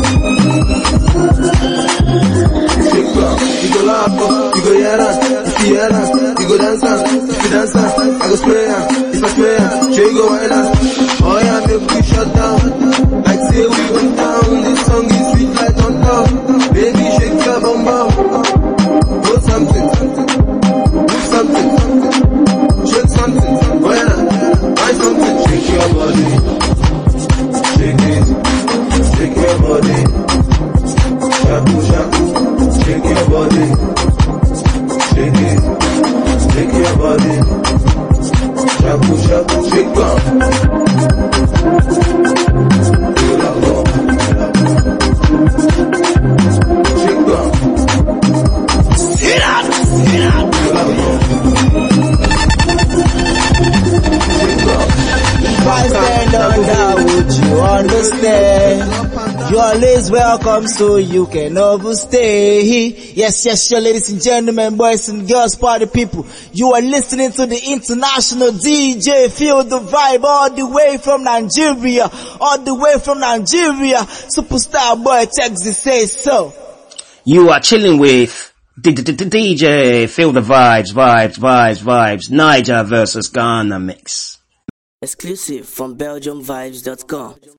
Shake up. You go laugh, you go yell, if you yell, you go dance, if you dance, I go spray, if I spray, she go wild. Oh yeah, make we shut down, like say we went down. This song is sweet like on top. Baby, shake your bum bum. Do something, do something, shake something. Oh yeah, buy something. Shake your body, shake it, shake your body. Shaku shaku, shake your body, shake it, shake your body. Shaku shaku, shake up. If I stand under, would you understand? You're always welcome, so you can overstay. Yes, yes, sure, ladies and gentlemen, boys and girls, party people. You are listening to the international D J. Feel the vibe all the way from Nigeria. All the way from Nigeria. Superstar boy, Texas says so. You are chilling with D J. Feel the vibes, vibes, vibes, vibes. Niger versus Ghana mix. Exclusive from Belgium Vibes dot com.